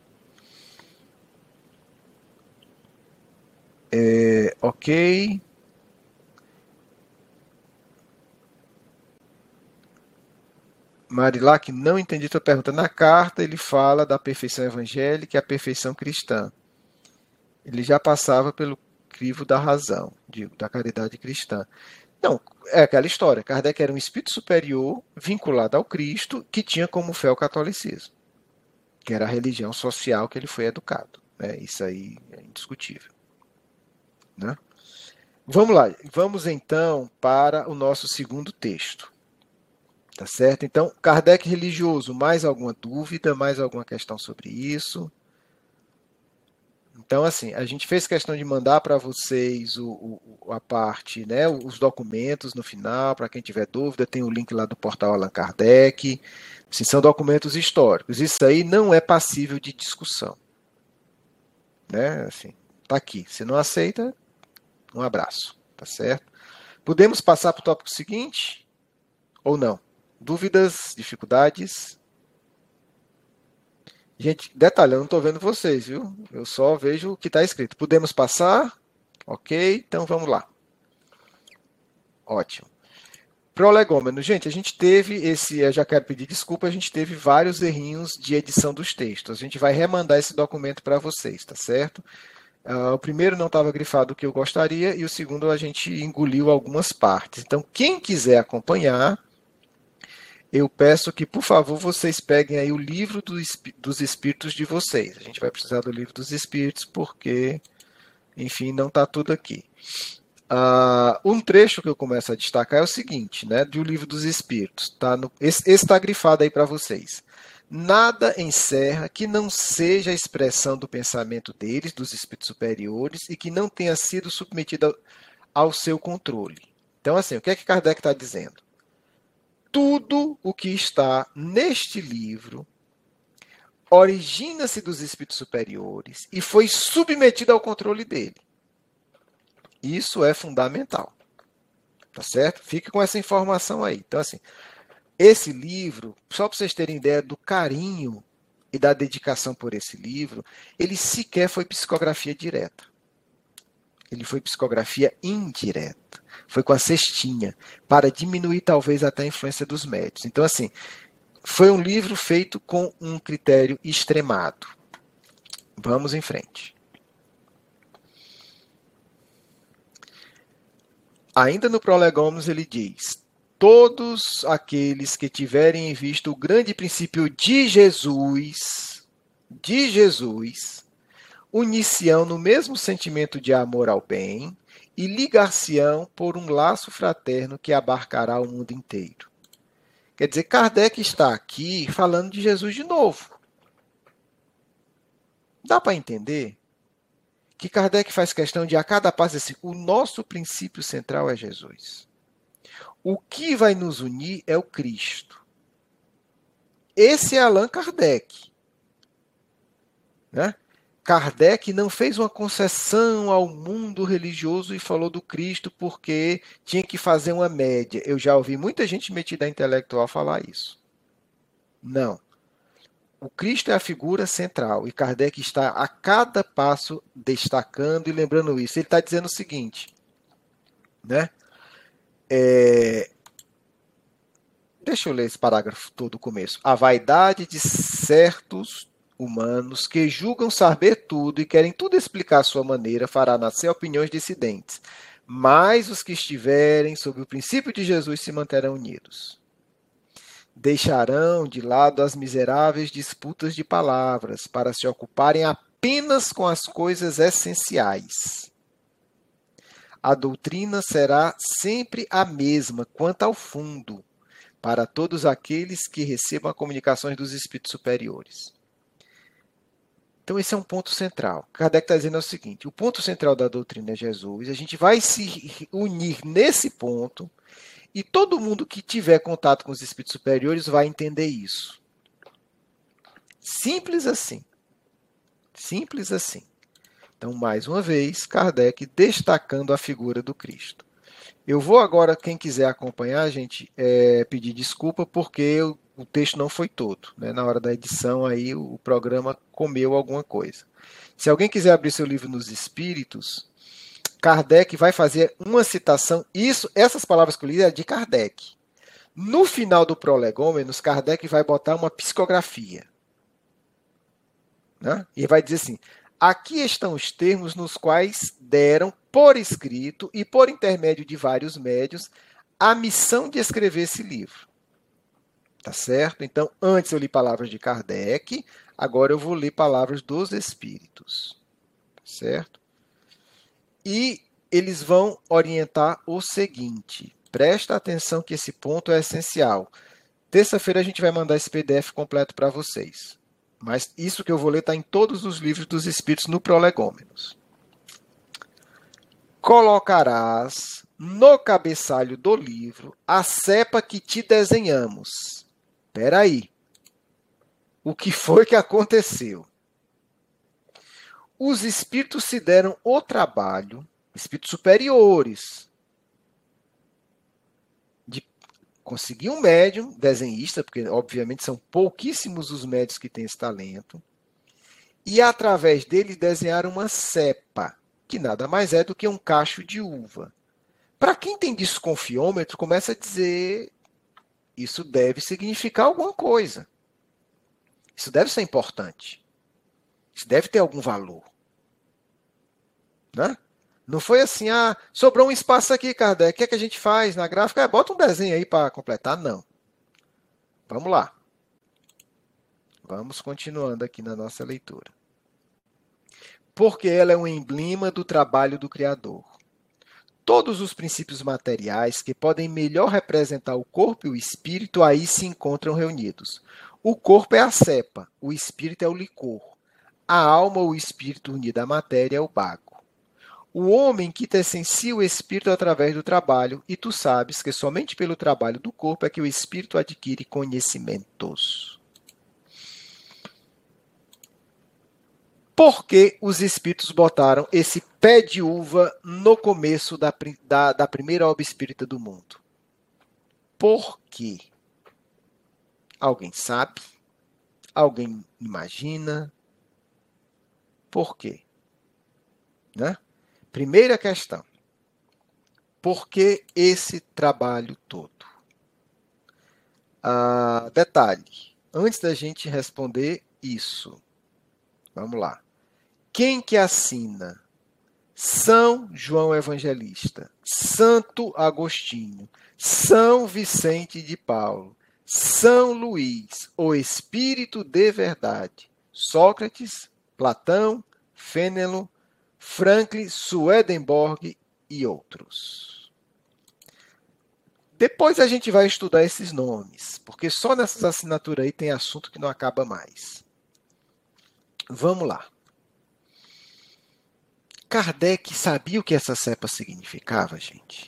Ok. Marilac, não entendi tua pergunta. Na carta, ele fala da perfeição evangélica e a perfeição cristã. Ele já passava pelo crivo da razão, digo, da caridade cristã. Não, é aquela história. Kardec era um espírito superior vinculado ao Cristo que tinha como fé o catolicismo, que era a religião social que ele foi educado. Né? Isso aí é indiscutível. Né? Vamos lá, vamos então para o nosso segundo texto. Tá certo? Então, Kardec religioso, mais alguma dúvida, mais alguma questão sobre isso? Então, assim, a gente fez questão de mandar para vocês a parte, né, os documentos no final, para quem tiver dúvida, tem o link lá do portal Allan Kardec. Assim, são documentos históricos. Isso aí não é passível de discussão. Né? Assim, tá aqui. Se não aceita, um abraço. Tá certo? Podemos passar para o tópico seguinte? Ou não? Dúvidas, dificuldades? Gente, detalhe, eu não estou vendo vocês, viu? Eu só vejo o que está escrito. Podemos passar? Ok, então vamos lá. Ótimo. Prolegômeno. Gente, a gente teve eu já quero pedir desculpa, a gente teve vários errinhos de edição dos textos. A gente vai remandar esse documento para vocês, tá certo? O primeiro não estava grifado o que eu gostaria e o segundo a gente engoliu algumas partes. Então, quem quiser acompanhar, eu peço que, por favor, vocês peguem aí o livro dos espíritos de vocês. A gente vai precisar do livro dos espíritos porque, enfim, não está tudo aqui. Um trecho que eu começo a destacar é o seguinte, né, do livro dos espíritos. Esse está grifado aí para vocês. Nada encerra que não seja a expressão do pensamento deles, dos espíritos superiores, e que não tenha sido submetido ao seu controle. Então, assim, o que é que Kardec está dizendo? tudo o que está neste livro origina-se dos espíritos superiores e foi submetido ao controle dele. Isso é fundamental. Tá certo? Fique com essa informação aí. Então, assim, esse livro, só para vocês terem ideia do carinho e da dedicação por esse livro, ele sequer foi psicografia direta. Ele foi psicografia indireta. Foi com a cestinha, para diminuir talvez até a influência dos médios. Então, assim, foi um livro feito com um critério extremado. Vamos em frente. Ainda no Prolegômenos ele diz: todos aqueles que tiverem visto o grande princípio de Jesus, unir-se-ão no mesmo sentimento de amor ao bem e ligar-se-ão por um laço fraterno que abarcará o mundo inteiro. Quer dizer, Kardec está aqui falando de Jesus de novo. Dá para entender que Kardec faz questão de, a cada passo, assim, o nosso princípio central é Jesus. O que vai nos unir é o Cristo. Esse é Allan Kardec. Né? Kardec não fez uma concessão ao mundo religioso e falou do Cristo porque tinha que fazer uma média. Eu já ouvi muita gente metida intelectual falar isso. Não. O Cristo é a figura central e Kardec está a cada passo destacando e lembrando isso. Ele está dizendo o seguinte, né? Deixa eu ler esse parágrafo todo do começo. A vaidade de certos humanos que julgam saber tudo e querem tudo explicar à sua maneira fará nascer opiniões dissidentes, mas os que estiverem sob o princípio de Jesus se manterão unidos. Deixarão de lado as miseráveis disputas de palavras para se ocuparem apenas com as coisas essenciais. A doutrina será sempre a mesma quanto ao fundo, para todos aqueles que recebam as comunicações dos espíritos superiores. Então, esse é um ponto central. Kardec está dizendo o seguinte: o ponto central da doutrina é Jesus, a gente vai se unir nesse ponto. E todo mundo que tiver contato com os espíritos superiores vai entender isso. Simples assim. Simples assim. Então, mais uma vez, Kardec destacando a figura do Cristo. Eu vou agora, quem quiser acompanhar, gente, pedir desculpa porque o texto não foi todo. Né? Na hora da edição, aí o programa comeu alguma coisa. Se alguém quiser abrir seu livro nos Espíritos, Kardec vai fazer uma citação, essas palavras que eu li é de Kardec. No final do Prolegômenos, Kardec vai botar uma psicografia. Né? E vai dizer assim, aqui estão os termos nos quais deram, por escrito e por intermédio de vários médios, a missão de escrever esse livro. Tá certo? Então, antes eu li palavras de Kardec, agora eu vou ler palavras dos Espíritos. Certo? E eles vão orientar o seguinte, presta atenção que esse ponto é essencial. Terça-feira a gente vai mandar esse PDF completo para vocês. Mas isso que eu vou ler está em todos os livros dos Espíritos no Prolegômenos. Colocarás no cabeçalho do livro a cepa que te desenhamos. Espera aí. O que foi que aconteceu? Os espíritos se deram o trabalho, espíritos superiores, de conseguir um médium, desenhista, porque obviamente são pouquíssimos os médios que têm esse talento, e através dele desenhar uma cepa, que nada mais é do que um cacho de uva. Para quem tem desconfiômetro, começa a dizer, isso deve significar alguma coisa. Isso deve ser importante. Isso deve ter algum valor. Né? Não foi assim, sobrou um espaço aqui, Kardec, o que é que a gente faz na gráfica? Bota um desenho aí para completar. Não. Vamos lá. Vamos continuando aqui na nossa leitura. Porque ela é um emblema do trabalho do Criador. Todos os princípios materiais que podem melhor representar o corpo e o espírito aí se encontram reunidos. O corpo é a cepa, o espírito é o licor. A alma ou o espírito unido à matéria é o bago. O homem que te essencia o espírito através do trabalho, e tu sabes que somente pelo trabalho do corpo é que o espírito adquire conhecimentos. Por que os espíritos botaram esse pé de uva no começo da primeira obra espírita do mundo? Por quê? Alguém sabe? Alguém imagina? Por quê? Né? Primeira questão. Por que esse trabalho todo? Detalhe. Antes da gente responder isso, vamos lá. Quem que assina? São João Evangelista, Santo Agostinho, São Vicente de Paulo, São Luís, o Espírito de Verdade, Sócrates, Platão, Fénelon, Franklin, Swedenborg e outros. Depois a gente vai estudar esses nomes, porque só nessas assinaturas aí tem assunto que não acaba mais. Vamos lá. Kardec sabia o que essa cepa significava, gente?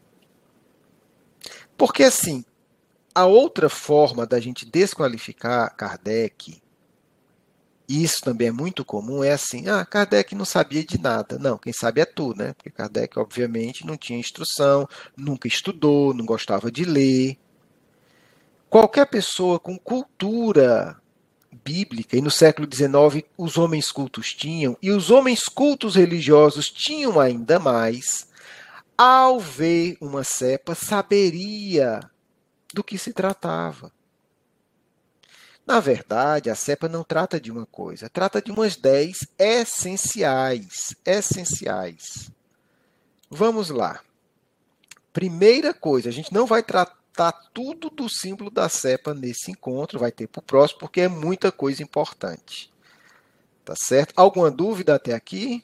Porque, assim, a outra forma da gente desqualificar Kardec, e isso também é muito comum, é assim, Kardec não sabia de nada. Não, quem sabe é tu, né? Porque Kardec, obviamente, não tinha instrução, nunca estudou, não gostava de ler. Qualquer pessoa com cultura bíblica, e no século XIX os homens cultos tinham, e os homens cultos religiosos tinham ainda mais, ao ver uma cepa, saberia do que se tratava. Na verdade, a cepa não trata de uma coisa, trata de umas 10 essenciais. Essenciais. Vamos lá. Primeira coisa, a gente não vai tratar tudo do símbolo da cepa nesse encontro, vai ter para o próximo, porque é muita coisa importante. Tá certo? Alguma dúvida até aqui?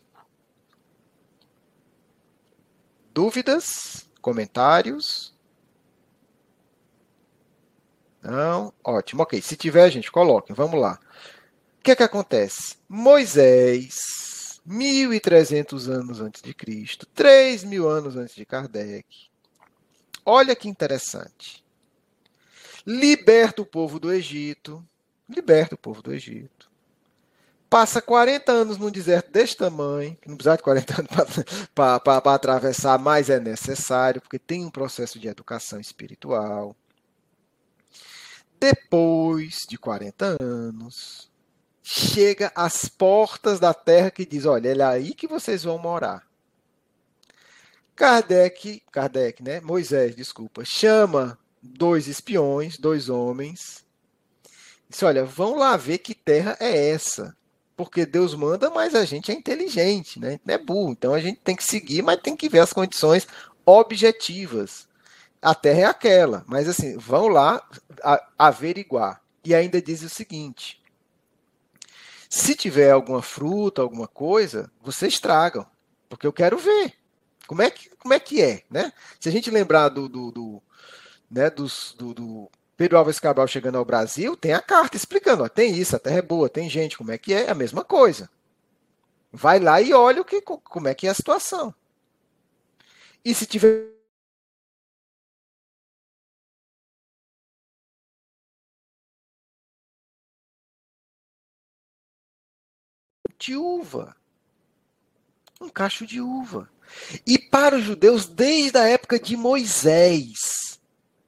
Dúvidas? Comentários? Não? Ótimo. Ok, se tiver, gente, coloquem. Vamos lá. O que é que acontece? Moisés, 1.300 anos antes de Cristo, 3.000 anos antes de Kardec. Olha que interessante. Liberta o povo do Egito. Liberta o povo do Egito. Passa 40 anos num deserto desse tamanho, que não precisa de 40 anos para atravessar, mas é necessário, porque tem um processo de educação espiritual. Depois de 40 anos, chega às portas da terra que diz, olha, é aí que vocês vão morar. Kardec, né? Moisés, desculpa, chama 2 espiões, 2 homens, disse, olha, vão lá ver que terra é essa. Porque Deus manda, mas a gente é inteligente, né? Não é burro. Então a gente tem que seguir, mas tem que ver as condições objetivas. A terra é aquela, mas assim, vão lá averiguar. E ainda diz o seguinte: se tiver alguma fruta, alguma coisa, vocês tragam, porque eu quero ver. Como é que é, né? Se a gente lembrar do Pedro Álvares Cabral chegando ao Brasil, tem a carta explicando, ó, tem isso, a terra é boa, tem gente, como é que é a mesma coisa. Vai lá e olha como é que é a situação. E se tiver de uva, um cacho de uva. E para os judeus, desde a época de Moisés,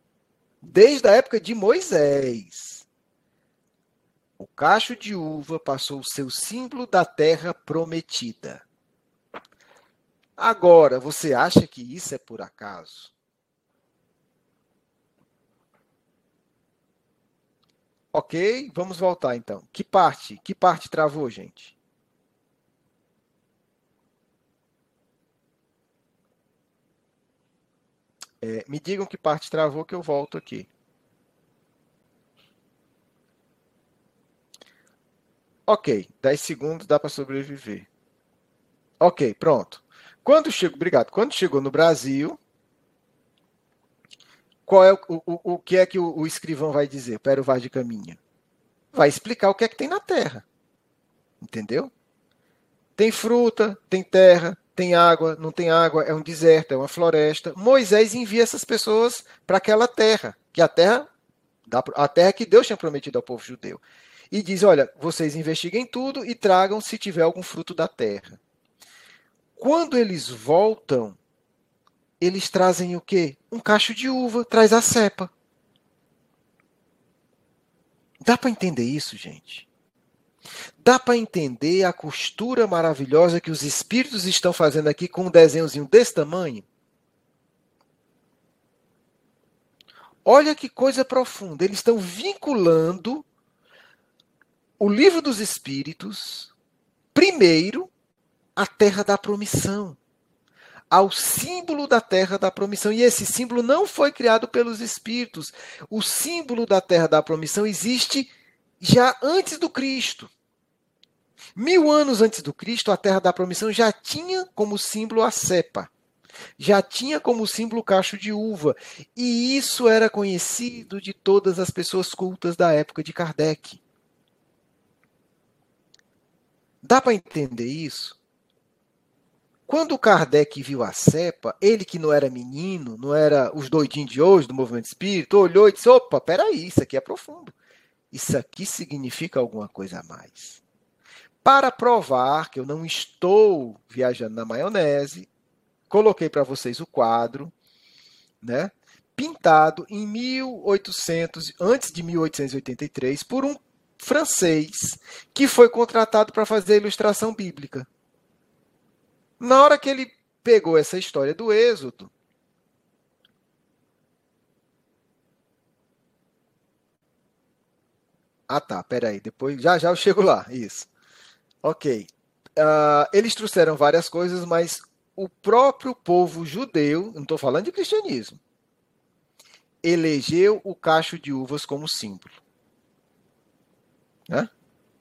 o cacho de uva passou a ser o símbolo da terra prometida. Agora, você acha que isso é por acaso? Ok, vamos voltar então. Que parte? Que parte travou, gente? Me digam que parte travou que eu volto aqui. Ok, 10 segundos dá para sobreviver. Ok, pronto. Obrigado. Quando chegou no Brasil, qual é o que é que o escrivão vai dizer para o Vaz de Caminha? Vai explicar o que é que tem na terra. Entendeu? Tem fruta, tem terra, tem água, não tem água, é um deserto, é uma floresta. Moisés envia essas pessoas para aquela terra, que a terra que Deus tinha prometido ao povo judeu. E diz, olha, vocês investiguem tudo e tragam se tiver algum fruto da terra. Quando eles voltam, eles trazem o quê? Um cacho de uva, traz a cepa. Dá para entender isso, gente? Dá para entender a costura maravilhosa que os espíritos estão fazendo aqui com um desenhozinho desse tamanho? Olha que coisa profunda. Eles estão vinculando o livro dos espíritos, primeiro, à terra da promissão, ao símbolo da terra da promissão. E esse símbolo não foi criado pelos espíritos. O símbolo da terra da promissão existe já antes do Cristo. 1000 anos antes do Cristo, a terra da promissão já tinha como símbolo a cepa. Já tinha como símbolo o cacho de uva. E isso era conhecido de todas as pessoas cultas da época de Kardec. Dá para entender isso? Quando Kardec viu a cepa, ele que não era menino, não era os doidinhos de hoje do movimento espírita, olhou e disse, opa, peraí, isso aqui é profundo. Isso aqui significa alguma coisa a mais. Para provar que eu não estou viajando na maionese, coloquei para vocês o quadro, né, pintado em 1800, antes de 1883, por um francês que foi contratado para fazer a ilustração bíblica. Na hora que ele pegou essa história do Êxodo, peraí, depois já eu chego lá, isso. Ok. Eles trouxeram várias coisas, mas o próprio povo judeu, não estou falando de cristianismo, elegeu o cacho de uvas como símbolo. Né?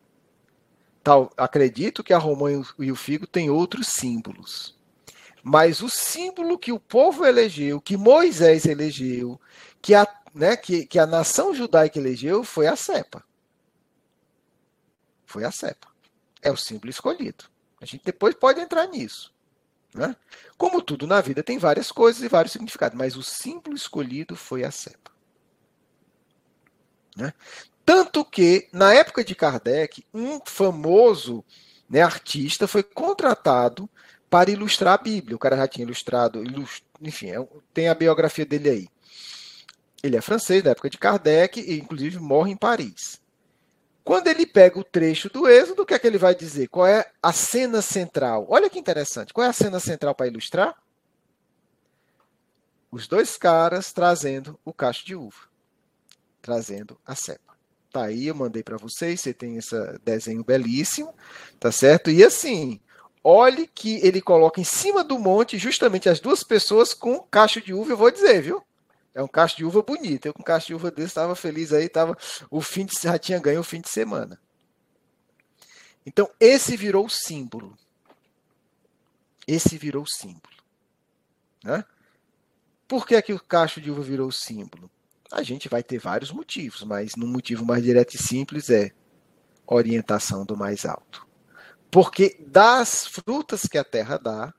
Acredito que a romã e o figo têm outros símbolos. Mas o símbolo que o povo elegeu, que Moisés elegeu, que a nação judaica elegeu, foi a cepa. Foi a cepa. É o símbolo escolhido. A gente depois pode entrar nisso. Né? Como tudo na vida tem várias coisas e vários significados, mas o símbolo escolhido foi a cepa. Né? Tanto que, na época de Kardec, um famoso artista foi contratado para ilustrar a Bíblia. O cara já tinha ilustrado, enfim, tem a biografia dele aí. Ele é francês, da época de Kardec, e inclusive morre em Paris. Quando ele pega o trecho do Êxodo, o que é que ele vai dizer? Qual é a cena central? Olha que interessante. Qual é a cena central para ilustrar? Os dois caras trazendo o cacho de uva, trazendo a cepa. Tá aí, eu mandei para vocês, você tem esse desenho belíssimo, tá certo? E assim, olhe que ele coloca em cima do monte justamente as duas pessoas com um cacho de uva, eu vou dizer, viu? É um cacho de uva bonito. Eu com um cacho de uva desse estava feliz aí, já tinha ganho o fim de semana. Então, esse virou o símbolo. Esse virou o símbolo. Né? Por que o cacho de uva virou o símbolo? A gente vai ter vários motivos, mas no motivo mais direto e simples é orientação do mais alto. Porque das frutas que a terra dá,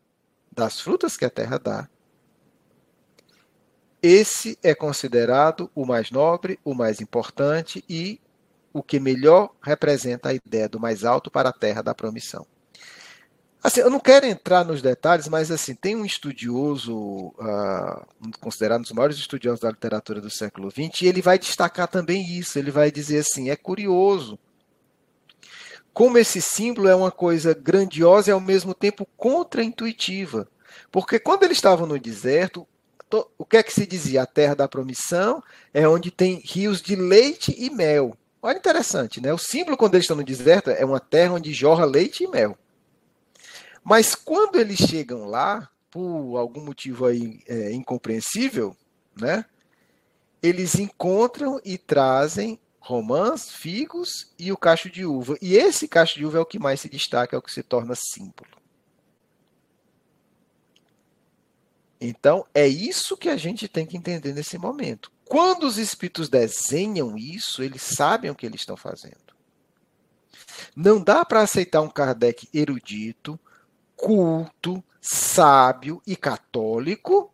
esse é considerado o mais nobre, o mais importante e o que melhor representa a ideia do mais alto para a terra da promissão. Assim, eu não quero entrar nos detalhes, mas assim, tem um estudioso, considerado um dos maiores estudiosos da literatura do século XX, e ele vai destacar também isso. Ele vai dizer assim, é curioso como esse símbolo é uma coisa grandiosa e ao mesmo tempo contraintuitiva. Porque quando eles estavam no deserto, o que é que se dizia? A terra da promissão é onde tem rios de leite e mel. Olha, interessante, né? O símbolo, quando eles estão no deserto, é uma terra onde jorra leite e mel. Mas quando eles chegam lá, por algum motivo aí incompreensível, né? Eles encontram e trazem romãs, figos e o cacho de uva. E esse cacho de uva é o que mais se destaca, é o que se torna símbolo. Então, é isso que a gente tem que entender nesse momento. Quando os espíritos desenham isso, eles sabem o que eles estão fazendo. Não dá para aceitar um Kardec erudito, culto, sábio e católico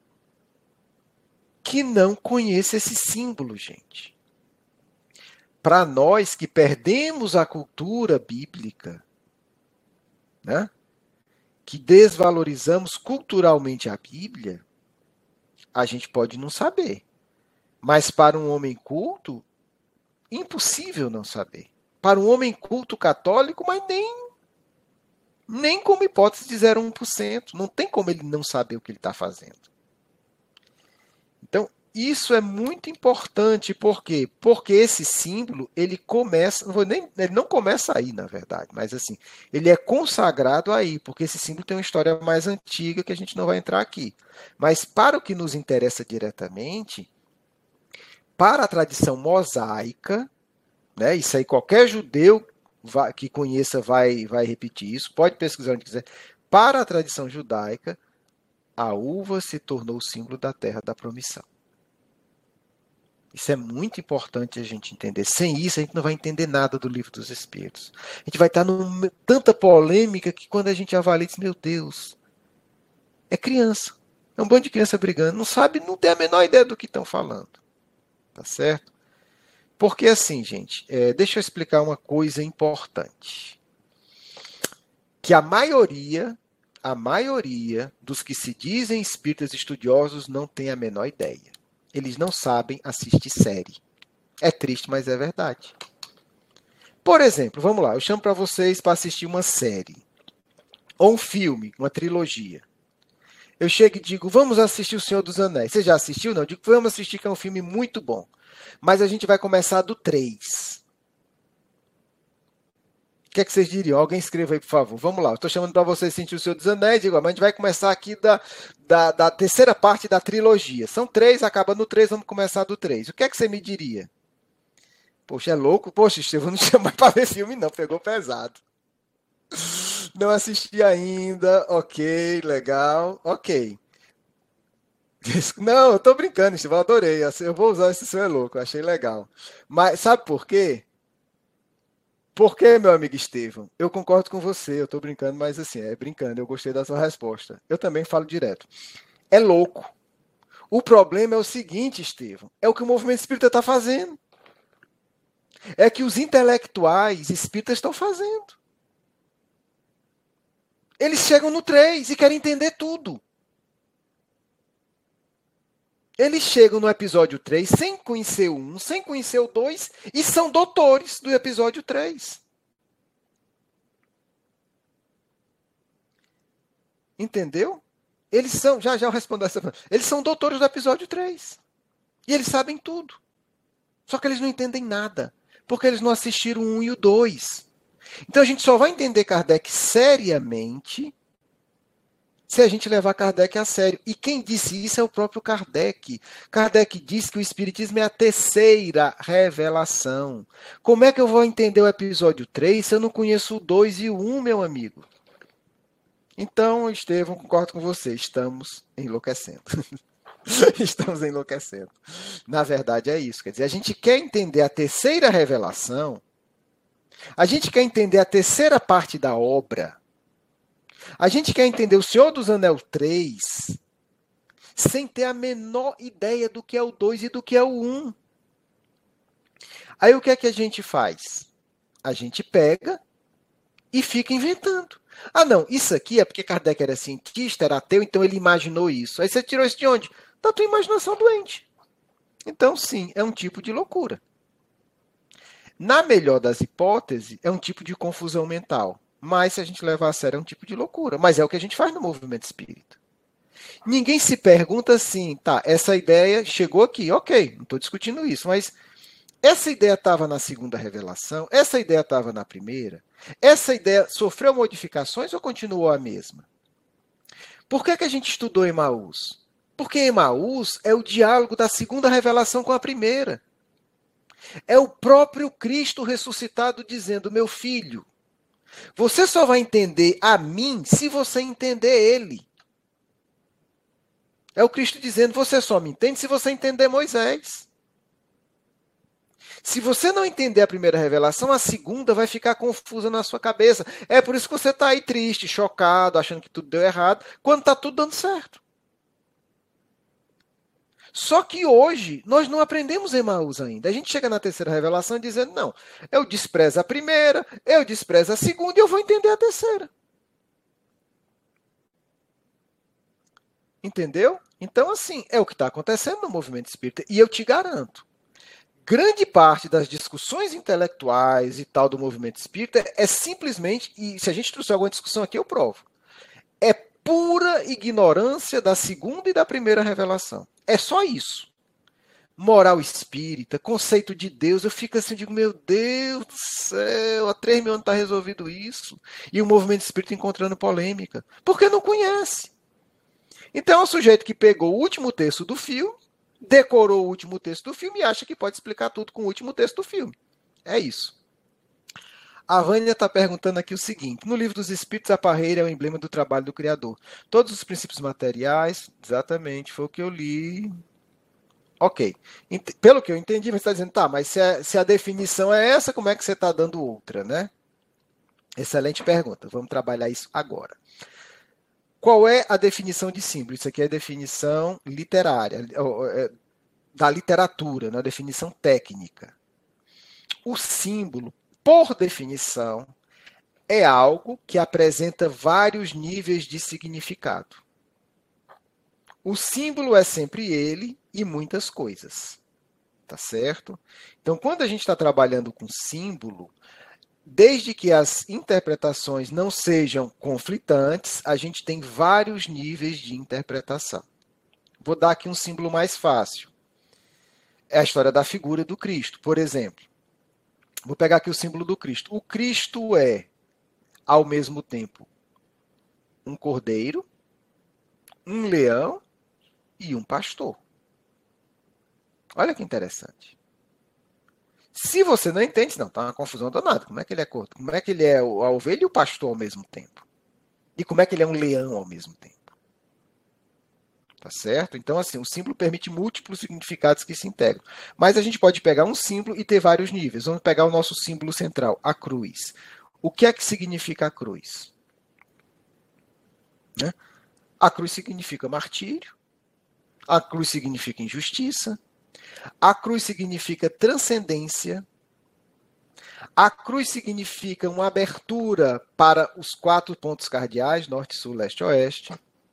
que não conheça esse símbolo, gente. Para nós que perdemos a cultura bíblica, né, que desvalorizamos culturalmente a Bíblia, a gente pode não saber. Mas para um homem culto, impossível não saber. Para um homem culto católico, mas nem como hipótese de 0,1%. Não tem como ele não saber o que ele está fazendo. Então, isso é muito importante. Por quê? Porque esse símbolo, ele começa, ele não começa aí, na verdade, mas assim, ele é consagrado aí, porque esse símbolo tem uma história mais antiga que a gente não vai entrar aqui. Mas para o que nos interessa diretamente, para a tradição mosaica, né, isso aí qualquer judeu que conheça vai repetir isso, pode pesquisar onde quiser. Para a tradição judaica, a uva se tornou o símbolo da terra da promissão. Isso é muito importante a gente entender. Sem isso, a gente não vai entender nada do Livro dos Espíritos. A gente vai estar numa tanta polêmica que quando a gente avalia, diz, meu Deus, é criança. É um bando de criança brigando. Não sabe, não tem a menor ideia do que estão falando. Tá certo? Porque assim, gente, deixa eu explicar uma coisa importante. Que a maioria dos que se dizem espíritas estudiosos não tem a menor ideia. Eles não sabem assistir série. É triste, mas é verdade. Por exemplo, vamos lá, eu chamo para vocês para assistir uma série. Ou um filme, uma trilogia. Eu chego e digo, vamos assistir O Senhor dos Anéis. Você já assistiu? Não, eu digo, vamos assistir, que é um filme muito bom. Mas a gente vai começar do 3. O que é que vocês diriam? Alguém escreva aí, por favor. Vamos lá, eu estou chamando para vocês assistir O Senhor dos Anéis. Digo, mas a gente vai começar aqui da terceira parte da trilogia. São 3, acaba no 3, vamos começar do 3. O que é que você me diria? Poxa, é louco? Poxa, Estevão, não chama para ver filme não, pegou pesado. Não assisti ainda, ok, legal, ok. Não, eu tô brincando, Estevão, adorei. Eu vou usar esse seu é louco, achei legal. Mas sabe por quê? Por quê, meu amigo Estevão? Eu concordo com você, eu tô brincando, mas assim, é brincando, eu gostei da sua resposta. Eu também falo direto. É louco. O problema é o seguinte, Estevão, é o que o movimento espírita está fazendo. É que os intelectuais espíritas estão fazendo. Eles chegam no 3 e querem entender tudo. Eles chegam no episódio 3 sem conhecer o 1, sem conhecer o 2 e são doutores do episódio 3. Entendeu? Eles são, já eu respondo essa pergunta. Eles são doutores do episódio 3. E eles sabem tudo. Só que eles não entendem nada, porque eles não assistiram o 1 e o 2. Então a gente só vai entender Kardec seriamente se a gente levar Kardec a sério. E quem disse isso é o próprio Kardec. Kardec diz que o Espiritismo é a terceira revelação. Como é que eu vou entender o episódio 3 se eu não conheço o 2 e o 1, meu amigo? Então, Estevão, concordo com você, estamos enlouquecendo. Estamos enlouquecendo. Na verdade, é isso. Quer dizer, a gente quer entender a terceira revelação, a gente quer entender a terceira parte da obra, a gente quer entender o Senhor dos Anéis 3 sem ter a menor ideia do que é o 2 e do que é o 1. Aí o que é que a gente faz? A gente pega e fica inventando. Ah, não, isso aqui é porque Kardec era cientista, era ateu, então ele imaginou isso. Aí você tirou isso de onde? Da tua imaginação doente. Então, sim, é um tipo de loucura. Na melhor das hipóteses, é um tipo de confusão mental. Mas, se a gente levar a sério, é um tipo de loucura. Mas é o que a gente faz no movimento espírita. Ninguém se pergunta assim, tá, essa ideia chegou aqui, ok, não estou discutindo isso, mas essa ideia estava na segunda revelação, essa ideia estava na primeira, essa ideia sofreu modificações ou continuou a mesma? Por que a gente estudou Emaús? Porque Emaús é o diálogo da segunda revelação com a primeira. É o próprio Cristo ressuscitado dizendo, meu filho, você só vai entender a mim se você entender ele. É o Cristo dizendo, você só me entende se você entender Moisés. Se você não entender a primeira revelação, a segunda vai ficar confusa na sua cabeça. É por isso que você está aí triste, chocado, achando que tudo deu errado, quando está tudo dando certo. Só que hoje nós não aprendemos Emaús ainda. A gente chega na terceira revelação dizendo, não, eu desprezo a primeira, eu desprezo a segunda e eu vou entender a terceira. Entendeu? Então, assim, é o que está acontecendo no movimento espírita. E eu te garanto, grande parte das discussões intelectuais e tal do movimento espírita é simplesmente, e se a gente trouxer alguma discussão aqui, eu provo, é pura ignorância da segunda e da primeira revelação. É só isso. Moral espírita, conceito de Deus, eu fico assim, digo, meu Deus do céu, há 3 mil anos está resolvido isso. E o movimento espírita encontrando polêmica. Porque não conhece. Então é um sujeito que pegou o último texto do filme, decorou o último texto do filme e acha que pode explicar tudo com o último texto do filme. É isso. A Vânia está perguntando aqui o seguinte: no livro dos Espíritos, a parreira é o emblema do trabalho do Criador. Todos os princípios materiais, exatamente, foi o que eu li. Ok. Pelo que eu entendi, você está dizendo, tá, mas se a definição é essa, como é que você está dando outra, né? Excelente pergunta. Vamos trabalhar isso agora. Qual é a definição de símbolo? Isso aqui é a definição literária, da literatura, né? A definição técnica. O símbolo, por definição, é algo que apresenta vários níveis de significado. O símbolo é sempre ele e muitas coisas. Tá certo? Então, quando a gente está trabalhando com símbolo, desde que as interpretações não sejam conflitantes, a gente tem vários níveis de interpretação. Vou dar aqui um símbolo mais fácil. É a história da figura do Cristo, por exemplo. Vou pegar aqui o símbolo do Cristo. O Cristo é, ao mesmo tempo, um cordeiro, um leão e um pastor. Olha que interessante. Se você não entende, não, está uma confusão danada. Como é que ele é cordeiro? Como é que ele é a ovelha e o pastor ao mesmo tempo? E como é que ele é um leão ao mesmo tempo? Tá certo? Então, assim, o símbolo permite múltiplos significados que se integram. Mas a gente pode pegar um símbolo e ter vários níveis. Vamos pegar o nosso símbolo central, a cruz. O que é que significa a cruz? Né? A cruz significa martírio. A cruz significa injustiça. A cruz significa transcendência. A cruz significa uma abertura para os 4 pontos cardeais, norte, sul, leste, oeste.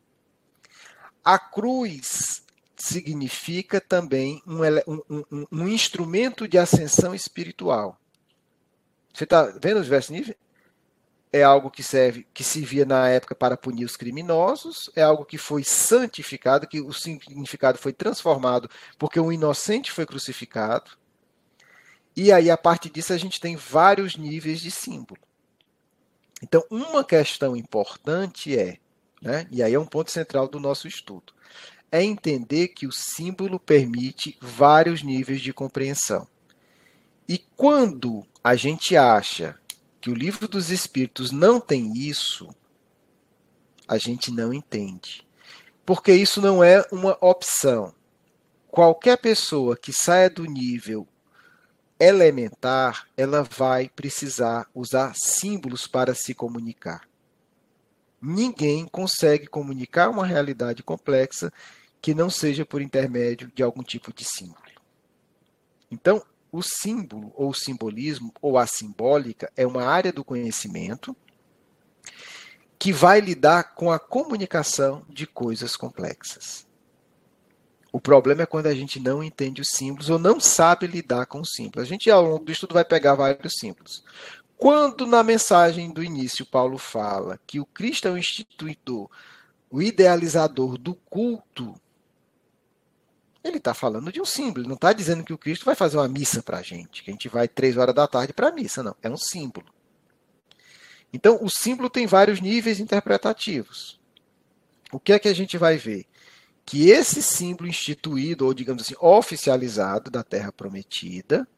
A cruz significa também um instrumento de ascensão espiritual. Você está vendo os diversos níveis? É algo que servia na época para punir os criminosos, é algo que foi santificado, que o significado foi transformado porque um inocente foi crucificado. E aí, a partir disso, a gente tem vários níveis de símbolo. Então, uma questão importante é, né, e aí é um ponto central do nosso estudo, é entender que o símbolo permite vários níveis de compreensão. E quando a gente acha que o Livro dos Espíritos não tem isso, a gente não entende. Porque isso não é uma opção. Qualquer pessoa que saia do nível elementar, ela vai precisar usar símbolos para se comunicar. Ninguém consegue comunicar uma realidade complexa que não seja por intermédio de algum tipo de símbolo. Então, o símbolo, ou o simbolismo, ou a simbólica, é uma área do conhecimento que vai lidar com a comunicação de coisas complexas. O problema é quando a gente não entende os símbolos ou não sabe lidar com os símbolos. A gente, ao longo do estudo, vai pegar vários símbolos. Quando, na mensagem do início, Paulo fala que o Cristo é o instituidor, o idealizador do culto, ele está falando de um símbolo. Ele não está dizendo que o Cristo vai fazer uma missa para a gente, que a gente vai 3 horas da tarde para a missa. Não, é um símbolo. Então, o símbolo tem vários níveis interpretativos. O que é que a gente vai ver? Que esse símbolo instituído, ou digamos assim, oficializado da Terra Prometida,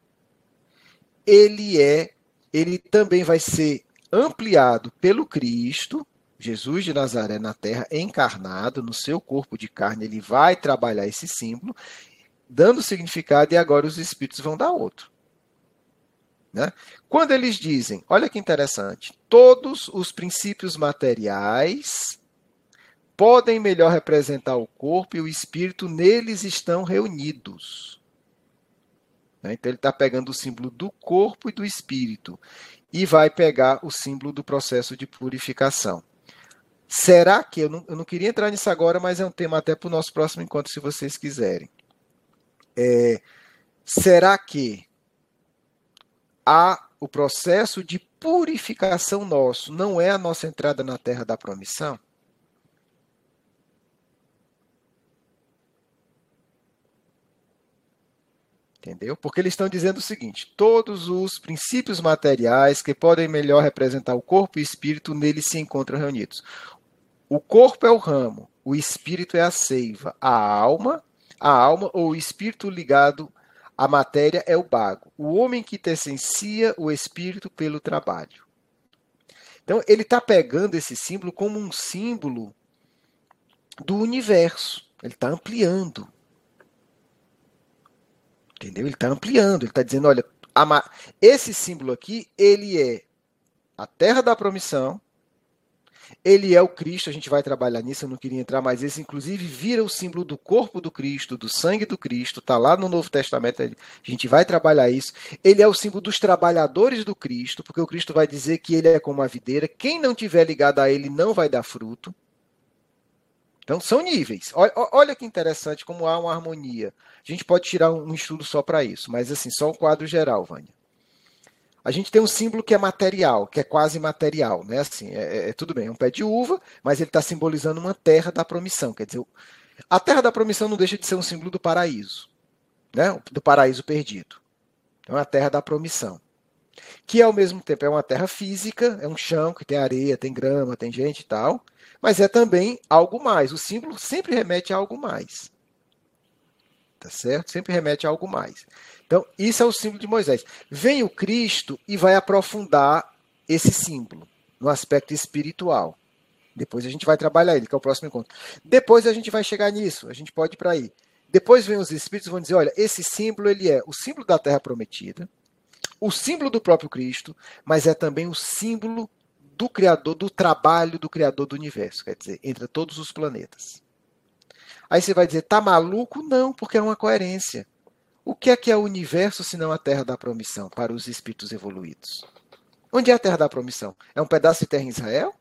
ele também vai ser ampliado pelo Cristo, Jesus de Nazaré na Terra, encarnado, no seu corpo de carne, ele vai trabalhar esse símbolo, dando significado, e agora os Espíritos vão dar outro. Né? Quando eles dizem, olha que interessante, todos os princípios materiais podem melhor representar o corpo e o espírito neles estão reunidos. Então ele está pegando o símbolo do corpo e do espírito e vai pegar o símbolo do processo de purificação. Será que, eu não queria entrar nisso agora, mas é um tema até para o nosso próximo encontro, se vocês quiserem. Será que o processo de purificação nosso não é a nossa entrada na terra da promissão? Entendeu? Porque eles estão dizendo o seguinte: todos os princípios materiais que podem melhor representar o corpo e o espírito neles se encontram reunidos. O corpo é o ramo, o espírito é a seiva, a alma ou o espírito ligado à matéria é o bago. O homem que essencia o espírito pelo trabalho. Então, ele está pegando esse símbolo como um símbolo do universo. Ele está ampliando. Entendeu? Ele está ampliando, ele está dizendo, olha, esse símbolo aqui, ele é a terra da promissão, ele é o Cristo, a gente vai trabalhar nisso, eu não queria entrar, mas esse inclusive vira o símbolo do corpo do Cristo, do sangue do Cristo, está lá no Novo Testamento, a gente vai trabalhar isso. Ele é o símbolo dos trabalhadores do Cristo, porque o Cristo vai dizer que ele é como a videira, quem não tiver ligado a ele não vai dar fruto. Então, são níveis. Olha que interessante como há uma harmonia. A gente pode tirar um estudo só para isso, mas assim, só um quadro geral, Vânia. A gente tem um símbolo que é material, que é quase material, né? Assim, tudo bem, é um pé de uva, mas ele está simbolizando uma terra da promissão. Quer dizer, a terra da promissão não deixa de ser um símbolo do paraíso, né? Do paraíso perdido. Então, é a terra da promissão. Que, ao mesmo tempo, é uma terra física, é um chão que tem areia, tem grama, tem gente e tal, mas é também algo mais. O símbolo sempre remete a algo mais. Tá certo? Sempre remete a algo mais. Então, isso é o símbolo de Moisés. Vem o Cristo e vai aprofundar esse símbolo no aspecto espiritual. Depois a gente vai trabalhar ele, que é o próximo encontro. Depois a gente vai chegar nisso, a gente pode ir para aí. Depois vem os espíritos e vão dizer, olha, esse símbolo ele é o símbolo da terra prometida, o símbolo do próprio Cristo, mas é também o símbolo do Criador, do trabalho do Criador do universo, quer dizer, entre todos os planetas. Aí você vai dizer, tá maluco? Não, porque é uma coerência. O que é o universo se não a terra da promissão para os espíritos evoluídos? Onde é a terra da promissão? É um pedaço de terra em Israel?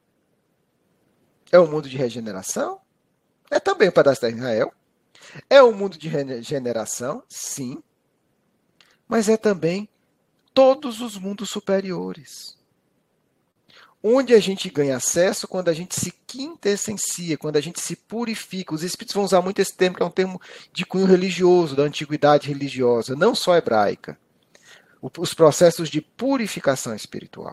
É um mundo de regeneração? É também um pedaço de terra em Israel. É um mundo de regeneração? Sim. Mas é também todos os mundos superiores. Onde a gente ganha acesso quando a gente se quintessencia, quando a gente se purifica. Os espíritos vão usar muito esse termo, que é um termo de cunho religioso, da antiguidade religiosa, não só hebraica. Os processos de purificação espiritual.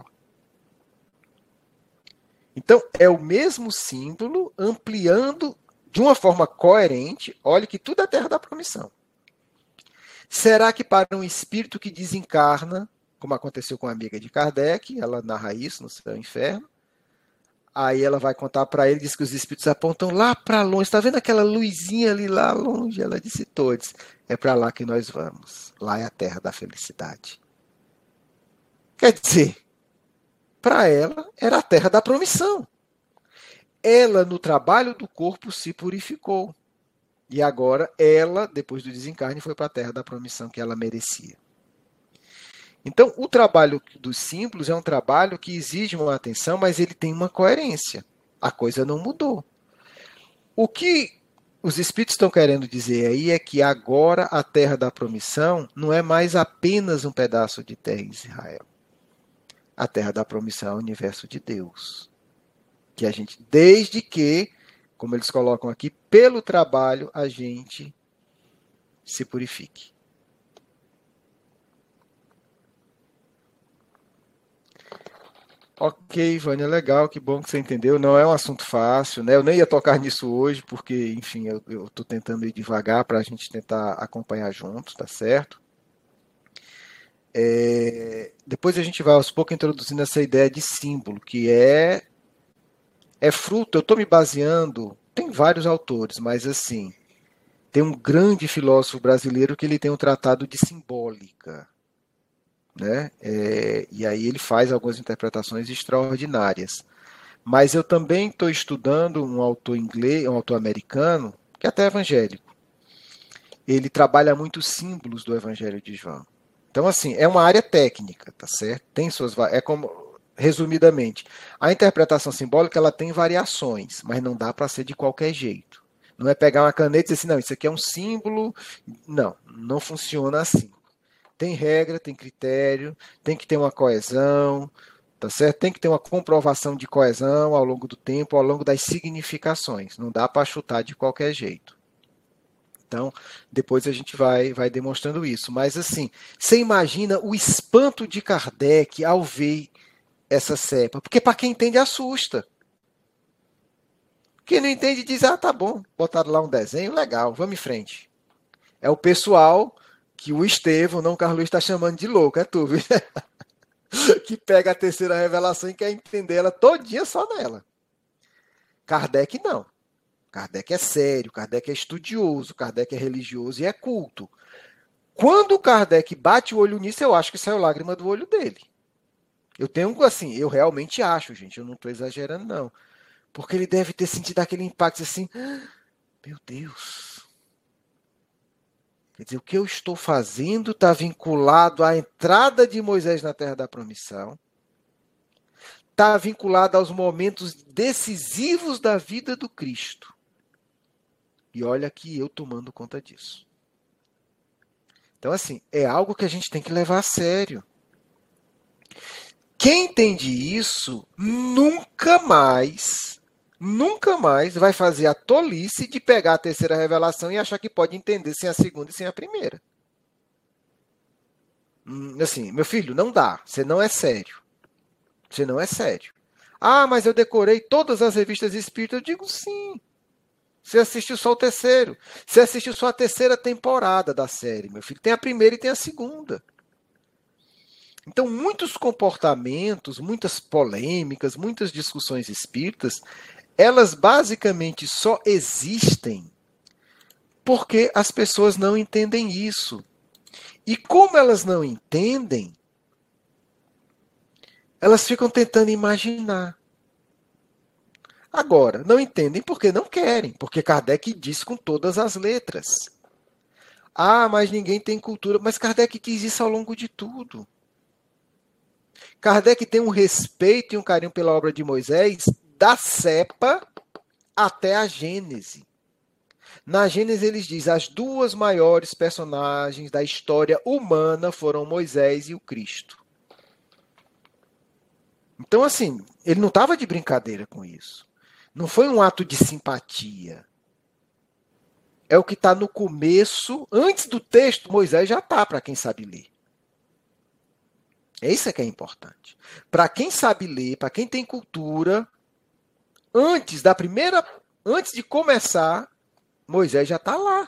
Então, é o mesmo símbolo, ampliando de uma forma coerente. Olha que tudo é terra da promissão. Será que para um espírito que desencarna, como aconteceu com a amiga de Kardec, ela narra isso no Céu e Inferno, aí ela vai contar para ele, diz que os espíritos apontam lá para longe, está vendo aquela luzinha ali lá longe? Ela disse todos, é para lá que nós vamos, lá é a terra da felicidade. Quer dizer, para ela era a terra da promissão. Ela, no trabalho do corpo, se purificou. E agora ela, depois do desencarne, foi para a terra da promissão que ela merecia. Então, o trabalho dos símbolos é um trabalho que exige uma atenção, mas ele tem uma coerência. A coisa não mudou. O que os espíritos estão querendo dizer aí é que agora a terra da promissão não é mais apenas um pedaço de terra em Israel. A terra da promissão é o universo de Deus. Que a gente, desde que, como eles colocam aqui, pelo trabalho a gente se purifique. Ok, Vânia, legal, que bom que você entendeu. Não é um assunto fácil, né? Eu nem ia tocar nisso hoje, porque, enfim, eu estou tentando ir devagar para a gente tentar acompanhar juntos, tá certo? Depois a gente vai aos poucos introduzindo essa ideia de símbolo, que é fruto. Eu estou me baseando, tem vários autores, mas assim, tem um grande filósofo brasileiro que ele tem um tratado de simbólica. né? E aí ele faz algumas interpretações extraordinárias. Mas eu também estou estudando um autor inglês, um autor americano, que é até evangélico. Ele trabalha muito os símbolos do Evangelho de João. Então, assim, é uma área técnica, tá certo? Tem suas. É como. Resumidamente, a interpretação simbólica ela tem variações, mas não dá para ser de qualquer jeito. Não é pegar uma caneta e dizer assim, não, isso aqui é um símbolo. Não, não funciona assim. Tem regra, tem critério, tem que ter uma coesão, tá certo? Tem que ter uma comprovação de coesão ao longo do tempo, ao longo das significações. Não dá para chutar de qualquer jeito. Então, depois a gente vai demonstrando isso. Mas, assim, você imagina o espanto de Kardec ao ver essa cepa? Porque, para quem entende, assusta. Quem não entende diz: ah, tá bom, botaram lá um desenho, legal, vamos em frente. É o pessoal que o Estevão, não o Carlos está chamando de louco, é tu, viu? Que pega a terceira revelação e quer entender ela todinha só nela. Kardec não. Kardec é sério, Kardec é estudioso, Kardec é religioso e é culto. Quando Kardec bate o olho nisso, eu acho que saiu lágrima do olho dele. Eu tenho, assim, eu realmente acho, gente, eu não estou exagerando, não. Porque ele deve ter sentido aquele impacto assim, meu Deus. Quer dizer, o que eu estou fazendo está vinculado à entrada de Moisés na Terra da Promissão, está vinculado aos momentos decisivos da vida do Cristo. E olha que eu tomando conta disso. Então, assim, é algo que a gente tem que levar a sério. Quem entende isso nunca mais vai fazer a tolice de pegar a terceira revelação e achar que pode entender sem a segunda e sem a primeira. Assim, meu filho, não dá. Você não é sério. Você não é sério. Ah, mas eu decorei todas as revistas espíritas. Eu digo sim. Você assistiu só o terceiro. Você assistiu só a terceira temporada da série, meu filho. Tem a primeira e tem a segunda. Então, muitos comportamentos, muitas polêmicas, muitas discussões espíritas, elas basicamente só existem porque as pessoas não entendem isso. E como elas não entendem, elas ficam tentando imaginar. Agora, não entendem porque não querem, porque Kardec diz com todas as letras. Ah, mas ninguém tem cultura. Mas Kardec diz isso ao longo de tudo. Kardec tem um respeito e um carinho pela obra de Moisés, da cepa até a Gênese. Na Gênese eles diz: as duas maiores personagens da história humana foram Moisés e o Cristo. Então, assim, ele não estava de brincadeira com isso. Não foi um ato de simpatia. É o que está no começo, antes do texto, Moisés já está, para quem sabe ler. É isso que é importante. Para quem sabe ler, para quem tem cultura, antes de começar, Moisés já está lá.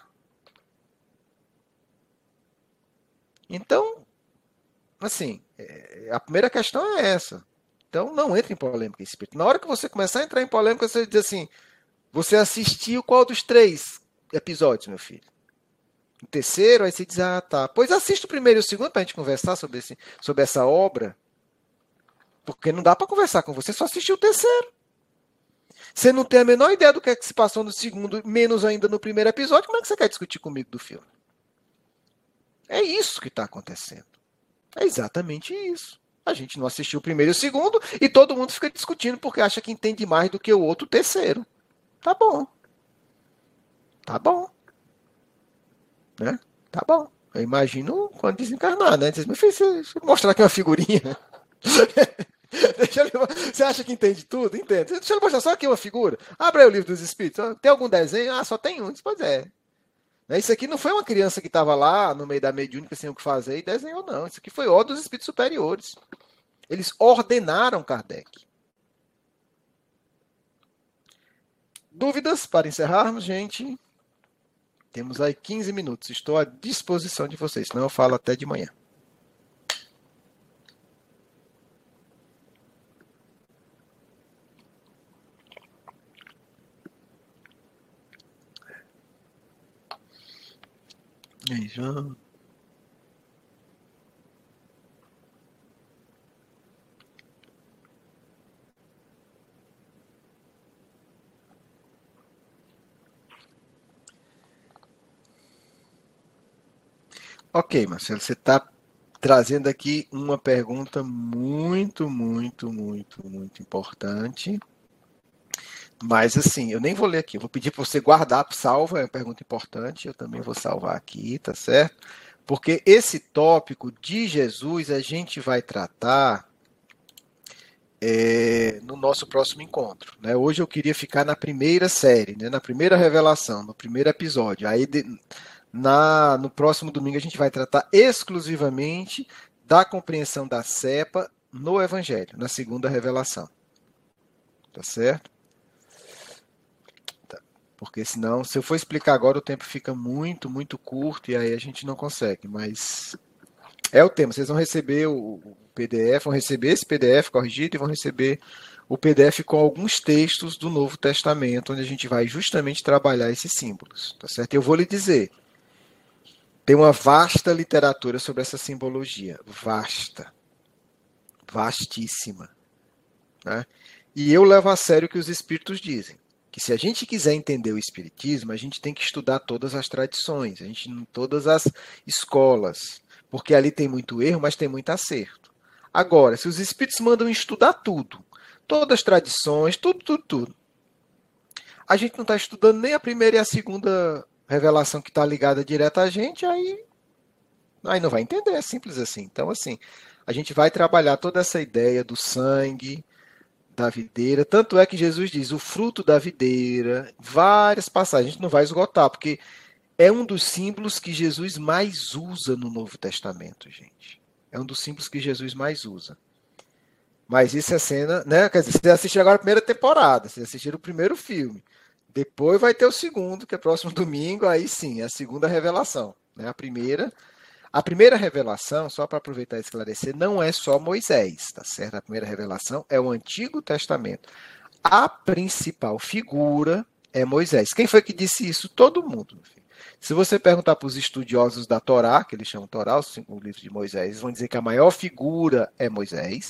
Então, assim, a primeira questão é essa. Então, não entre em polêmica espírita. Na hora que você começar a entrar em polêmica, você diz assim: você assistiu qual dos três episódios, meu filho? O terceiro, aí você diz: ah, tá. Pois assista o primeiro e o segundo para a gente conversar sobre essa obra. Porque não dá para conversar com você, só assistiu o terceiro. Você não tem a menor ideia do que é que se passou no segundo, menos ainda no primeiro episódio. Como é que você quer discutir comigo do filme? É isso que está acontecendo. É exatamente isso. A gente não assistiu o primeiro e o segundo e todo mundo fica discutindo porque acha que entende mais do que o outro terceiro. Tá bom. Tá bom. Né? Tá bom. Eu imagino quando desencarnar, né? Diz, meu filho, deixa eu mostrar aqui uma figurinha. Você acha que entende tudo? Entende. Deixa eu mostrar só aqui uma figura. Abre aí o livro dos espíritos. Tem algum desenho? Ah, só tem um. Pois é. Isso aqui não foi uma criança que estava lá no meio da mediúnica sem o que fazer e desenhou, não. Isso aqui foi ordem dos espíritos superiores. Eles ordenaram Kardec. Dúvidas para encerrarmos, gente? Temos aí 15 minutos. Estou à disposição de vocês, senão eu falo até de manhã. E aí, João? Ok, Marcelo, você está trazendo aqui uma pergunta muito, muito, muito, muito importante. Mas assim, eu nem vou ler aqui, eu vou pedir para você guardar, salva, é uma pergunta importante, eu também vou salvar aqui, tá certo? Porque esse tópico de Jesus a gente vai tratar no nosso próximo encontro. Né? Hoje eu queria ficar na primeira série, né? Na primeira revelação, no primeiro episódio. Aí no próximo domingo a gente vai tratar exclusivamente da compreensão da cepa no Evangelho, na segunda revelação. Tá certo? Porque senão, se eu for explicar agora, o tempo fica muito, muito curto e aí a gente não consegue. Mas é o tema. Vocês vão receber o PDF, vão receber esse PDF corrigido e vão receber o PDF com alguns textos do Novo Testamento, onde a gente vai justamente trabalhar esses símbolos. Tá certo? Eu vou lhe dizer, tem uma vasta literatura sobre essa simbologia. Vasta. Vastíssima. Né? E eu levo a sério o que os espíritos dizem. Que se a gente quiser entender o espiritismo, a gente tem que estudar todas as tradições, todas as escolas, porque ali tem muito erro, mas tem muito acerto. Agora, se os espíritos mandam estudar tudo, todas as tradições, tudo, tudo, tudo, a gente não está estudando nem a primeira e a segunda revelação que está ligada direto a gente, aí não vai entender, é simples assim. Então, assim, a gente vai trabalhar toda essa ideia do sangue, da videira, tanto é que Jesus diz o fruto da videira, várias passagens, a gente não vai esgotar, porque é um dos símbolos que Jesus mais usa no Novo Testamento, gente. É um dos símbolos que Jesus mais usa. Mas isso é cena, né? Quer dizer, vocês assistiram agora a primeira temporada, vocês assistiram o primeiro filme. Depois vai ter o segundo, que é próximo domingo, aí sim, é a segunda revelação. Né? A primeira revelação, só para aproveitar e esclarecer, não é só Moisés, tá certo? A primeira revelação é o Antigo Testamento. A principal figura é Moisés. Quem foi que disse isso? Todo mundo. Se você perguntar para os estudiosos da Torá, que eles chamam Torá, o livro de Moisés, eles vão dizer que a maior figura é Moisés.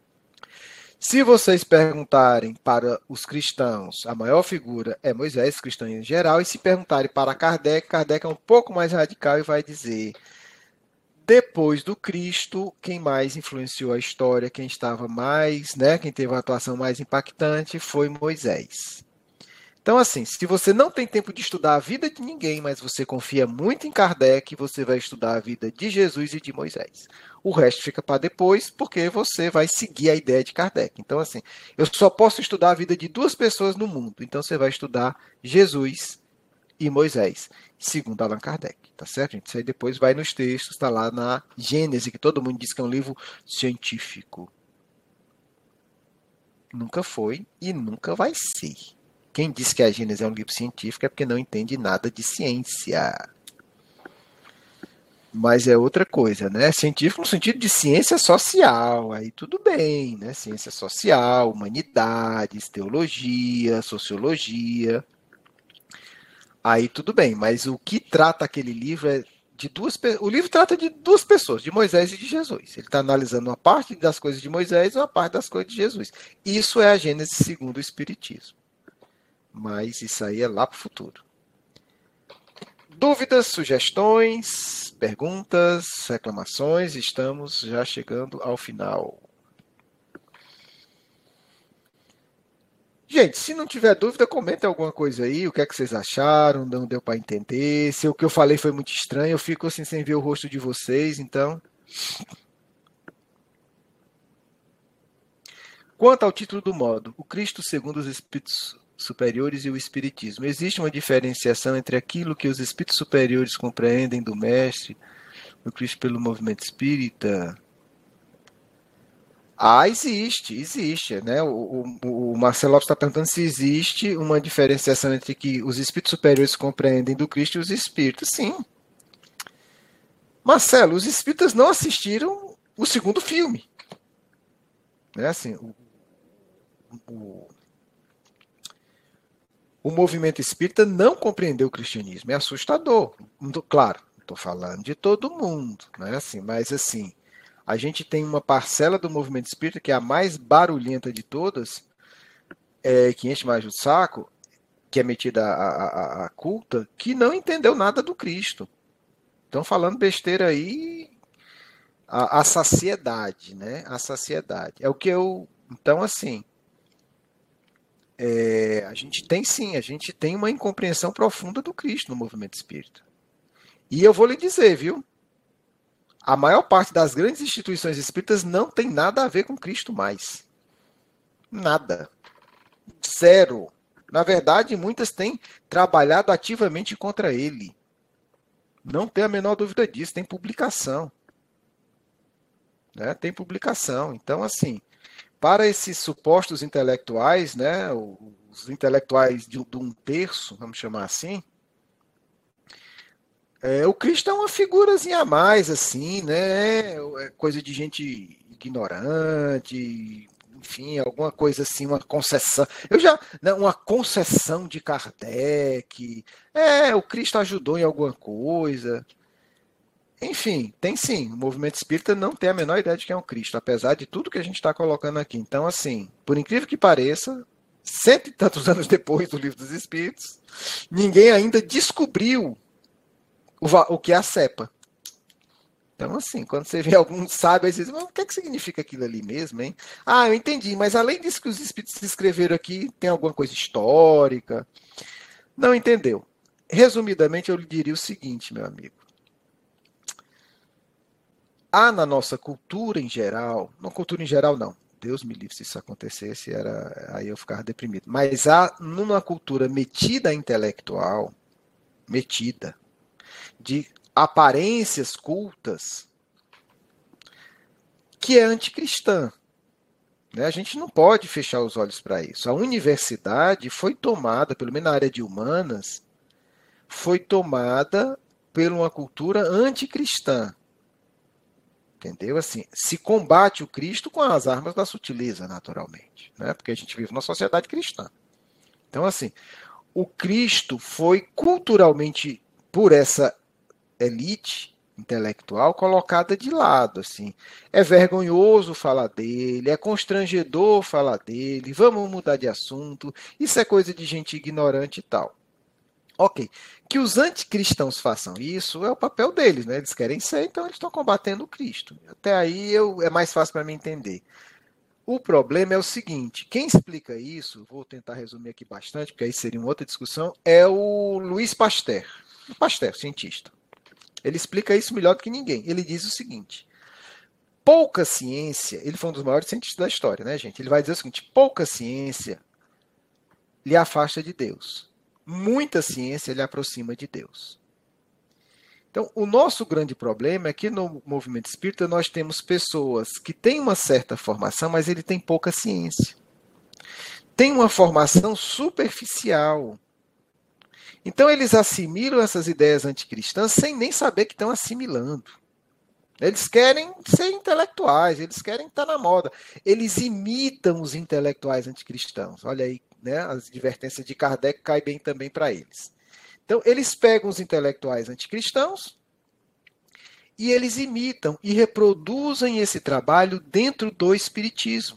Se vocês perguntarem para os cristãos, a maior figura é Moisés, cristãos em geral, e se perguntarem para Kardec, Kardec é um pouco mais radical e vai dizer: depois do Cristo, quem mais influenciou a história, quem estava mais, né, quem teve uma atuação mais impactante foi Moisés. Então, assim, se você não tem tempo de estudar a vida de ninguém, mas você confia muito em Kardec, você vai estudar a vida de Jesus e de Moisés. O resto fica para depois, porque você vai seguir a ideia de Kardec. Então, assim, eu só posso estudar a vida de duas pessoas no mundo. Então, você vai estudar Jesus e Moisés, segundo Allan Kardec. Tá certo, gente? Isso aí depois vai nos textos, está lá na Gênese, que todo mundo diz que é um livro científico. Nunca foi e nunca vai ser. Quem diz que a Gênese é um livro científico é porque não entende nada de ciência. Mas é outra coisa, né? Científico no sentido de ciência social, aí tudo bem, né? Ciência social, humanidades, teologia, sociologia, aí tudo bem. Mas o que trata aquele livro é de o livro trata de duas pessoas, de Moisés e de Jesus. Ele está analisando uma parte das coisas de Moisés e uma parte das coisas de Jesus. Isso é a Gênese segundo o Espiritismo. Mas isso aí é lá para o futuro. Dúvidas, sugestões, perguntas, reclamações, estamos já chegando ao final. Gente, se não tiver dúvida, comenta alguma coisa aí, o que é que vocês acharam, não deu para entender, se o que eu falei foi muito estranho, eu fico assim sem ver o rosto de vocês, então... Quanto ao título do modo, o Cristo segundo os Espíritos superiores e o Espiritismo. Existe uma diferenciação entre aquilo que os Espíritos superiores compreendem do Mestre, o Cristo pelo movimento espírita? Existe, né? O Marcelo Lopes está perguntando se existe uma diferenciação entre que os espíritos superiores compreendem do Cristo e os espíritos. Sim. Marcelo, os espíritas não assistiram o segundo filme. Né? Assim, o movimento espírita não compreendeu o cristianismo. É assustador. Claro, estou falando de todo mundo, né? Assim, mas assim, a gente tem uma parcela do movimento espírita que é a mais barulhenta de todas, que enche mais o saco, que é metida a culta, que não entendeu nada do Cristo. Estão falando besteira aí a saciedade, né? A saciedade. É o que eu... Então, assim, a gente tem sim, a gente tem uma incompreensão profunda do Cristo no movimento espírita. E eu vou lhe dizer, viu? A maior parte das grandes instituições espíritas não tem nada a ver com Cristo mais. Nada. Zero. Na verdade, muitas têm trabalhado ativamente contra ele. Não tem a menor dúvida disso, tem publicação. Né? Tem publicação. Então, assim, para esses supostos intelectuais, né, os intelectuais de um terço, vamos chamar assim, o Cristo é uma figurazinha a mais, assim, né? É coisa de gente ignorante, enfim, alguma coisa assim, uma concessão. Né, uma concessão de Kardec. O Cristo ajudou em alguma coisa. Enfim, tem sim. O movimento espírita não tem a menor ideia de quem é o Cristo, apesar de tudo que a gente está colocando aqui. Então, assim, por incrível que pareça, cento e tantos anos depois do Livro dos Espíritos, ninguém ainda descobriu o que é a cepa. Então, assim, quando você vê algum sábio, aí você diz, mas o que é que significa aquilo ali mesmo, hein? Ah, eu entendi, mas além disso que os espíritos escreveram aqui, tem alguma coisa histórica? Não entendeu. Resumidamente, eu lhe diria o seguinte, meu amigo. Há na nossa cultura em geral, não cultura em geral não, Deus me livre se isso acontecesse, aí eu ficava deprimido, mas há numa cultura metida intelectual, metida, de aparências cultas, que é anticristã. Né? A gente não pode fechar os olhos para isso. A universidade foi tomada, pelo menos na área de humanas, foi tomada por uma cultura anticristã. Entendeu? Assim, se combate o Cristo com as armas da sutileza, naturalmente. Né? Porque a gente vive numa sociedade cristã. Então, assim, o Cristo foi culturalmente, por essa elite intelectual, colocada de lado. Assim. É vergonhoso falar dele, é constrangedor falar dele, vamos mudar de assunto, isso é coisa de gente ignorante e tal. Ok, que os anticristãos façam isso é o papel deles, né? Eles querem ser, então eles estão combatendo o Cristo. Até aí é mais fácil para mim entender. O problema é o seguinte, quem explica isso, vou tentar resumir aqui bastante, porque aí seria uma outra discussão, é o Louis Pasteur, o Pasteur, cientista. Ele explica isso melhor do que ninguém. Ele diz o seguinte, pouca ciência, ele foi um dos maiores cientistas da história, né, gente? Ele vai dizer o seguinte, pouca ciência lhe afasta de Deus. Muita ciência lhe aproxima de Deus. Então, o nosso grande problema é que no movimento espírita nós temos pessoas que têm uma certa formação, mas ele tem pouca ciência. Tem uma formação superficial. Então, eles assimilam essas ideias anticristãs sem nem saber que estão assimilando. Eles querem ser intelectuais, eles querem estar na moda. Eles imitam os intelectuais anticristãos. Olha aí, né, as advertências de Kardec caem bem também para eles. Então, eles pegam os intelectuais anticristãos e eles imitam e reproduzem esse trabalho dentro do espiritismo.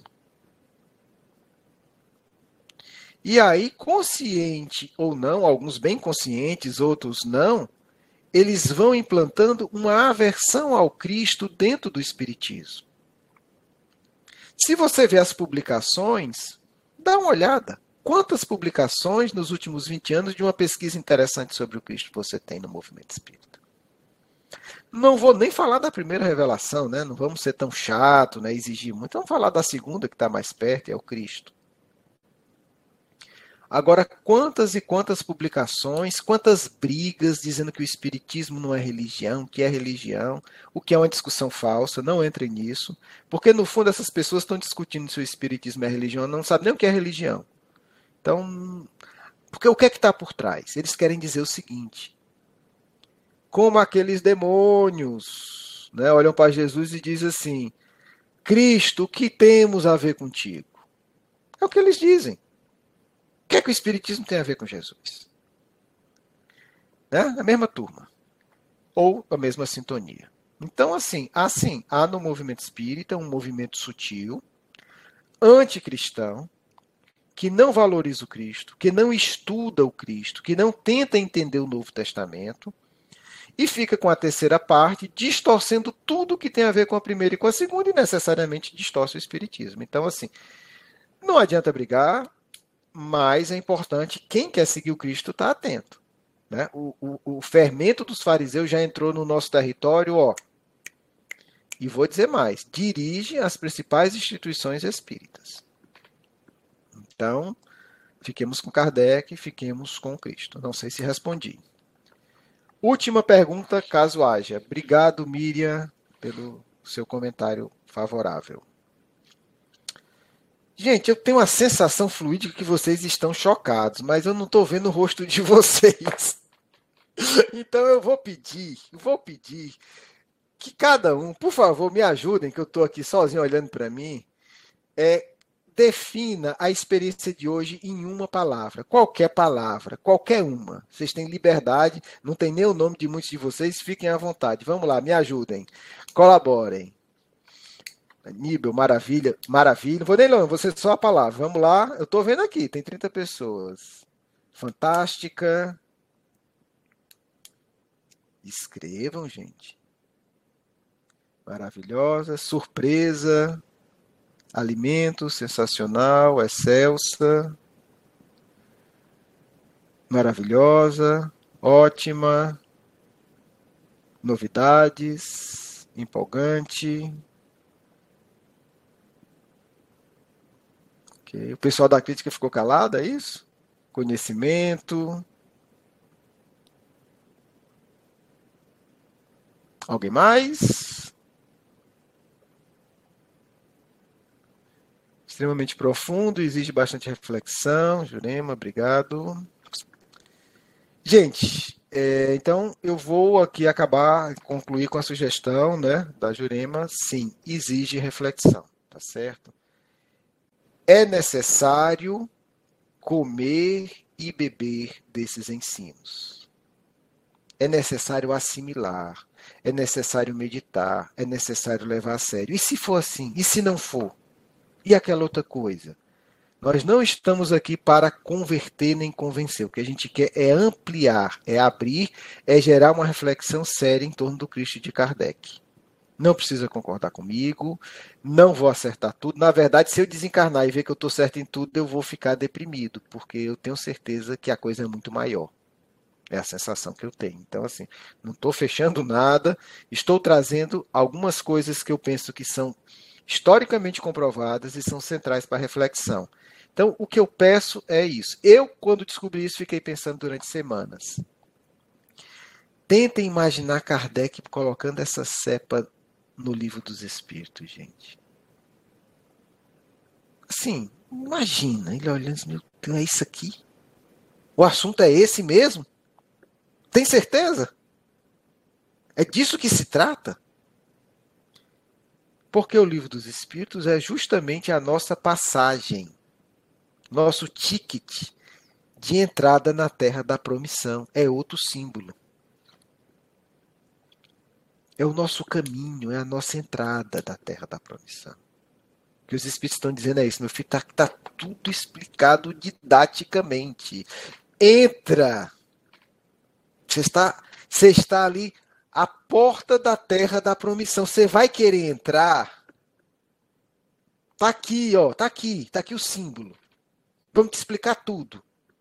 E aí, consciente ou não, alguns bem conscientes, outros não, eles vão implantando uma aversão ao Cristo dentro do espiritismo. Se você vê as publicações, dá uma olhada. Quantas publicações nos últimos 20 anos de uma pesquisa interessante sobre o Cristo você tem no movimento espírita? Não vou nem falar da primeira revelação, né? Não vamos ser tão chato, né? Exigir muito. Vamos falar da segunda, que está mais perto, é o Cristo. Agora, quantas e quantas publicações, quantas brigas dizendo que o espiritismo não é religião, que é religião, o que é uma discussão falsa, não entrem nisso, porque no fundo essas pessoas estão discutindo se o espiritismo é religião, não sabem nem o que é religião. Então, porque o que é que está por trás? Eles querem dizer o seguinte, como aqueles demônios, né, olham para Jesus e dizem assim, Cristo, o que temos a ver contigo? É o que eles dizem. O que é que o espiritismo tem a ver com Jesus? Né? A mesma turma. Ou a mesma sintonia. Então, assim, há no movimento espírita um movimento sutil, anticristão, que não valoriza o Cristo, que não estuda o Cristo, que não tenta entender o Novo Testamento, e fica com a terceira parte, distorcendo tudo que tem a ver com a primeira e com a segunda, e necessariamente distorce o espiritismo. Então, assim, não adianta brigar, mas é importante, quem quer seguir o Cristo está atento. Né? O fermento dos fariseus já entrou no nosso território, ó, e vou dizer mais, dirige as principais instituições espíritas. Então, fiquemos com Kardec, fiquemos com Cristo. Não sei se respondi. Última pergunta, caso haja. Obrigado, Miriam, pelo seu comentário favorável. Gente, eu tenho uma sensação fluídica que vocês estão chocados, mas eu não estou vendo o rosto de vocês. Então eu vou pedir que cada um, por favor, me ajudem, que eu estou aqui sozinho olhando para mim, defina a experiência de hoje em uma palavra, qualquer uma. Vocês têm liberdade, não tem nem o nome de muitos de vocês, fiquem à vontade. Vamos lá, me ajudem, colaborem. Níbel, maravilha, maravilha. Não vou nem longe, vou ser só a palavra. Vamos lá, eu estou vendo aqui, tem 30 pessoas. Fantástica. Escrevam, gente. Maravilhosa, surpresa, alimento, sensacional, excelsa, maravilhosa, ótima, novidades, empolgante. Okay. O pessoal da crítica ficou calado, é isso? Conhecimento. Alguém mais? Extremamente profundo, exige bastante reflexão. Jurema, obrigado. Gente, então eu vou aqui concluir com a sugestão, né, da Jurema. Sim, exige reflexão, tá certo? É necessário comer e beber desses ensinos. É necessário assimilar, é necessário meditar, é necessário levar a sério. E se for assim? E se não for? E aquela outra coisa? Nós não estamos aqui para converter nem convencer. O que a gente quer é ampliar, é abrir, é gerar uma reflexão séria em torno do Cristo de Kardec. Não precisa concordar comigo, não vou acertar tudo. Na verdade, se eu desencarnar e ver que eu estou certo em tudo, eu vou ficar deprimido, porque eu tenho certeza que a coisa é muito maior. É a sensação que eu tenho. Então, assim, não estou fechando nada, estou trazendo algumas coisas que eu penso que são historicamente comprovadas e são centrais para a reflexão. Então, o que eu peço é isso. Eu, quando descobri isso, fiquei pensando durante semanas. Tentem imaginar Kardec colocando essa cepa no Livro dos Espíritos, gente. Assim, imagina, ele olhando assim, meu Deus, é isso aqui? O assunto é esse mesmo? Tem certeza? É disso que se trata? Porque o Livro dos Espíritos é justamente a nossa passagem, nosso ticket de entrada na Terra da Promissão. É outro símbolo. É o nosso caminho, é a nossa entrada da Terra da Promissão. O que os Espíritos estão dizendo é isso, meu filho, está tudo explicado didaticamente. Entra! Você está ali à porta da Terra da Promissão. Você vai querer entrar? Está aqui, ó, está aqui o símbolo. Vamos te explicar tudo.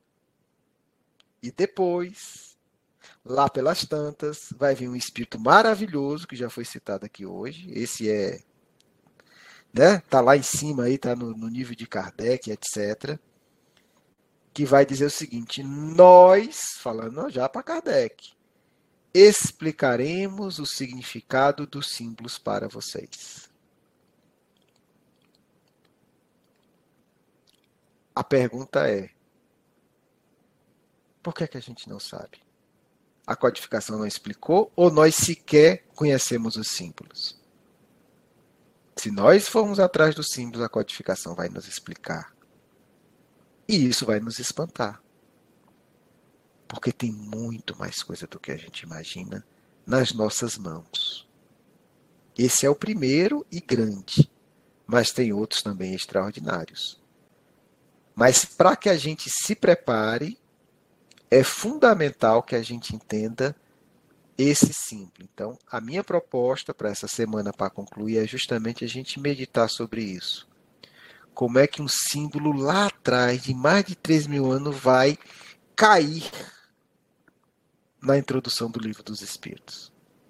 E depois, lá pelas tantas, vai vir um espírito maravilhoso, que já foi citado aqui hoje. Esse né, tá lá em cima, aí, tá no nível de Kardec, etc. Que vai dizer o seguinte: nós, falando já para Kardec, explicaremos o significado dos símbolos para vocês. A pergunta é: por que a gente não sabe? A codificação não explicou ou nós sequer conhecemos os símbolos? Se nós formos atrás dos símbolos, a codificação vai nos explicar. E isso vai nos espantar. Porque tem muito mais coisa do que a gente imagina nas nossas mãos. Esse é o primeiro e grande, mas tem outros também extraordinários. Mas para que a gente se prepare, é fundamental que a gente entenda esse símbolo. Então, a minha proposta para essa semana, para concluir, é justamente a gente meditar sobre isso. Como é que um símbolo lá atrás, de mais de 3.000 anos, vai cair na introdução do Livro dos Espíritos.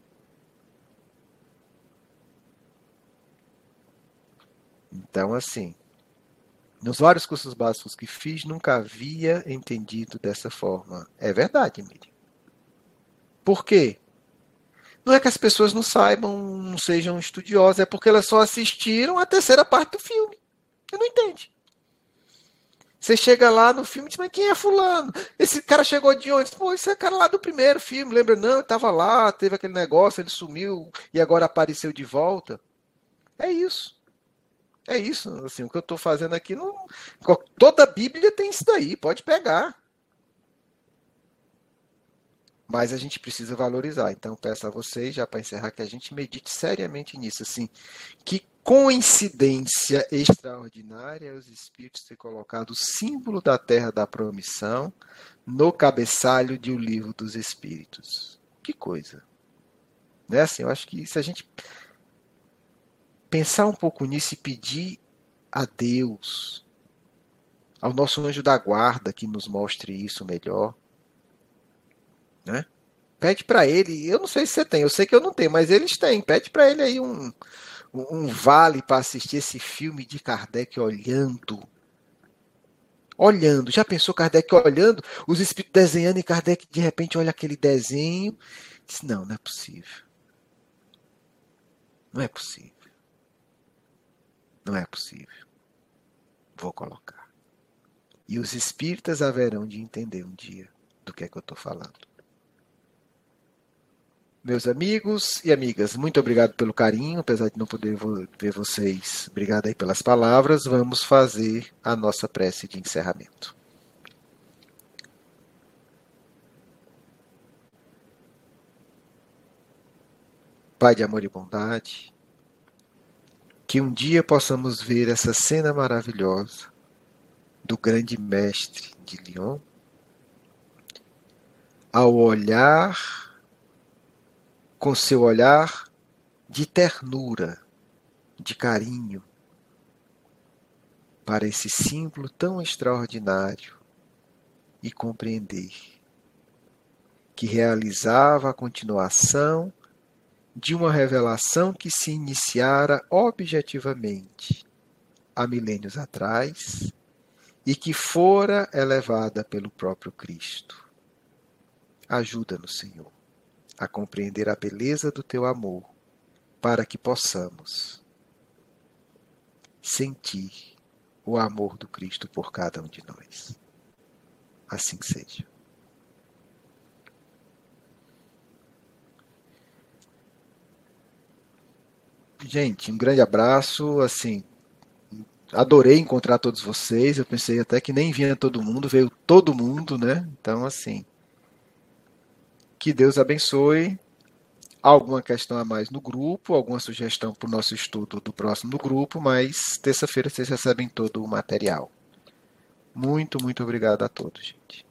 Então, assim, nos vários cursos básicos que fiz, nunca havia entendido dessa forma. É verdade, Miriam. Por quê? Não é que as pessoas não saibam, não sejam estudiosas, é porque elas só assistiram a terceira parte do filme. Você não entende. Você chega lá no filme e diz, mas quem é fulano? Esse cara chegou de onde? Pô, esse é o cara lá do primeiro filme, lembra? Não, ele estava lá, teve aquele negócio, ele sumiu e agora apareceu de volta. É isso. É isso. Assim, o que eu estou fazendo aqui, não... toda a Bíblia tem isso daí, pode pegar. Mas a gente precisa valorizar. Então, peço a vocês, já para encerrar, que a gente medite seriamente nisso. Assim, que coincidência extraordinária os Espíritos terem colocado o símbolo da Terra da Promissão no cabeçalho de O Livro dos Espíritos. Que coisa. Né? Assim, eu acho que se a gente pensar um pouco nisso e pedir a Deus, ao nosso anjo da guarda, que nos mostre isso melhor, né? Pede para ele, eu não sei se você tem, eu sei que eu não tenho, mas eles têm. Pede para ele aí um vale para assistir esse filme de Kardec olhando. Olhando. Já pensou Kardec olhando? Os espíritos desenhando e Kardec de repente olha aquele desenho. Diz, não, não é possível. Não é possível. Não é possível. Vou colocar. E os espíritas haverão de entender um dia do que é que eu estou falando. Meus amigos e amigas, muito obrigado pelo carinho, apesar de não poder ver vocês. Obrigado aí pelas palavras. Vamos fazer a nossa prece de encerramento. Pai de amor e bondade, que um dia possamos ver essa cena maravilhosa do grande mestre de Lyon, ao olhar, com seu olhar de ternura, de carinho, para esse símbolo tão extraordinário e compreender que realizava a continuação de uma revelação que se iniciara objetivamente há milênios atrás e que fora elevada pelo próprio Cristo. Ajuda-nos, Senhor, a compreender a beleza do teu amor, para que possamos sentir o amor do Cristo por cada um de nós. Assim seja. Gente, um grande abraço, assim, adorei encontrar todos vocês, eu pensei até que nem vinha todo mundo, veio todo mundo, né? Então, assim, que Deus abençoe. Alguma questão a mais no grupo, alguma sugestão para o nosso estudo do próximo grupo, mas terça-feira vocês recebem todo o material. Muito, muito obrigado a todos, gente.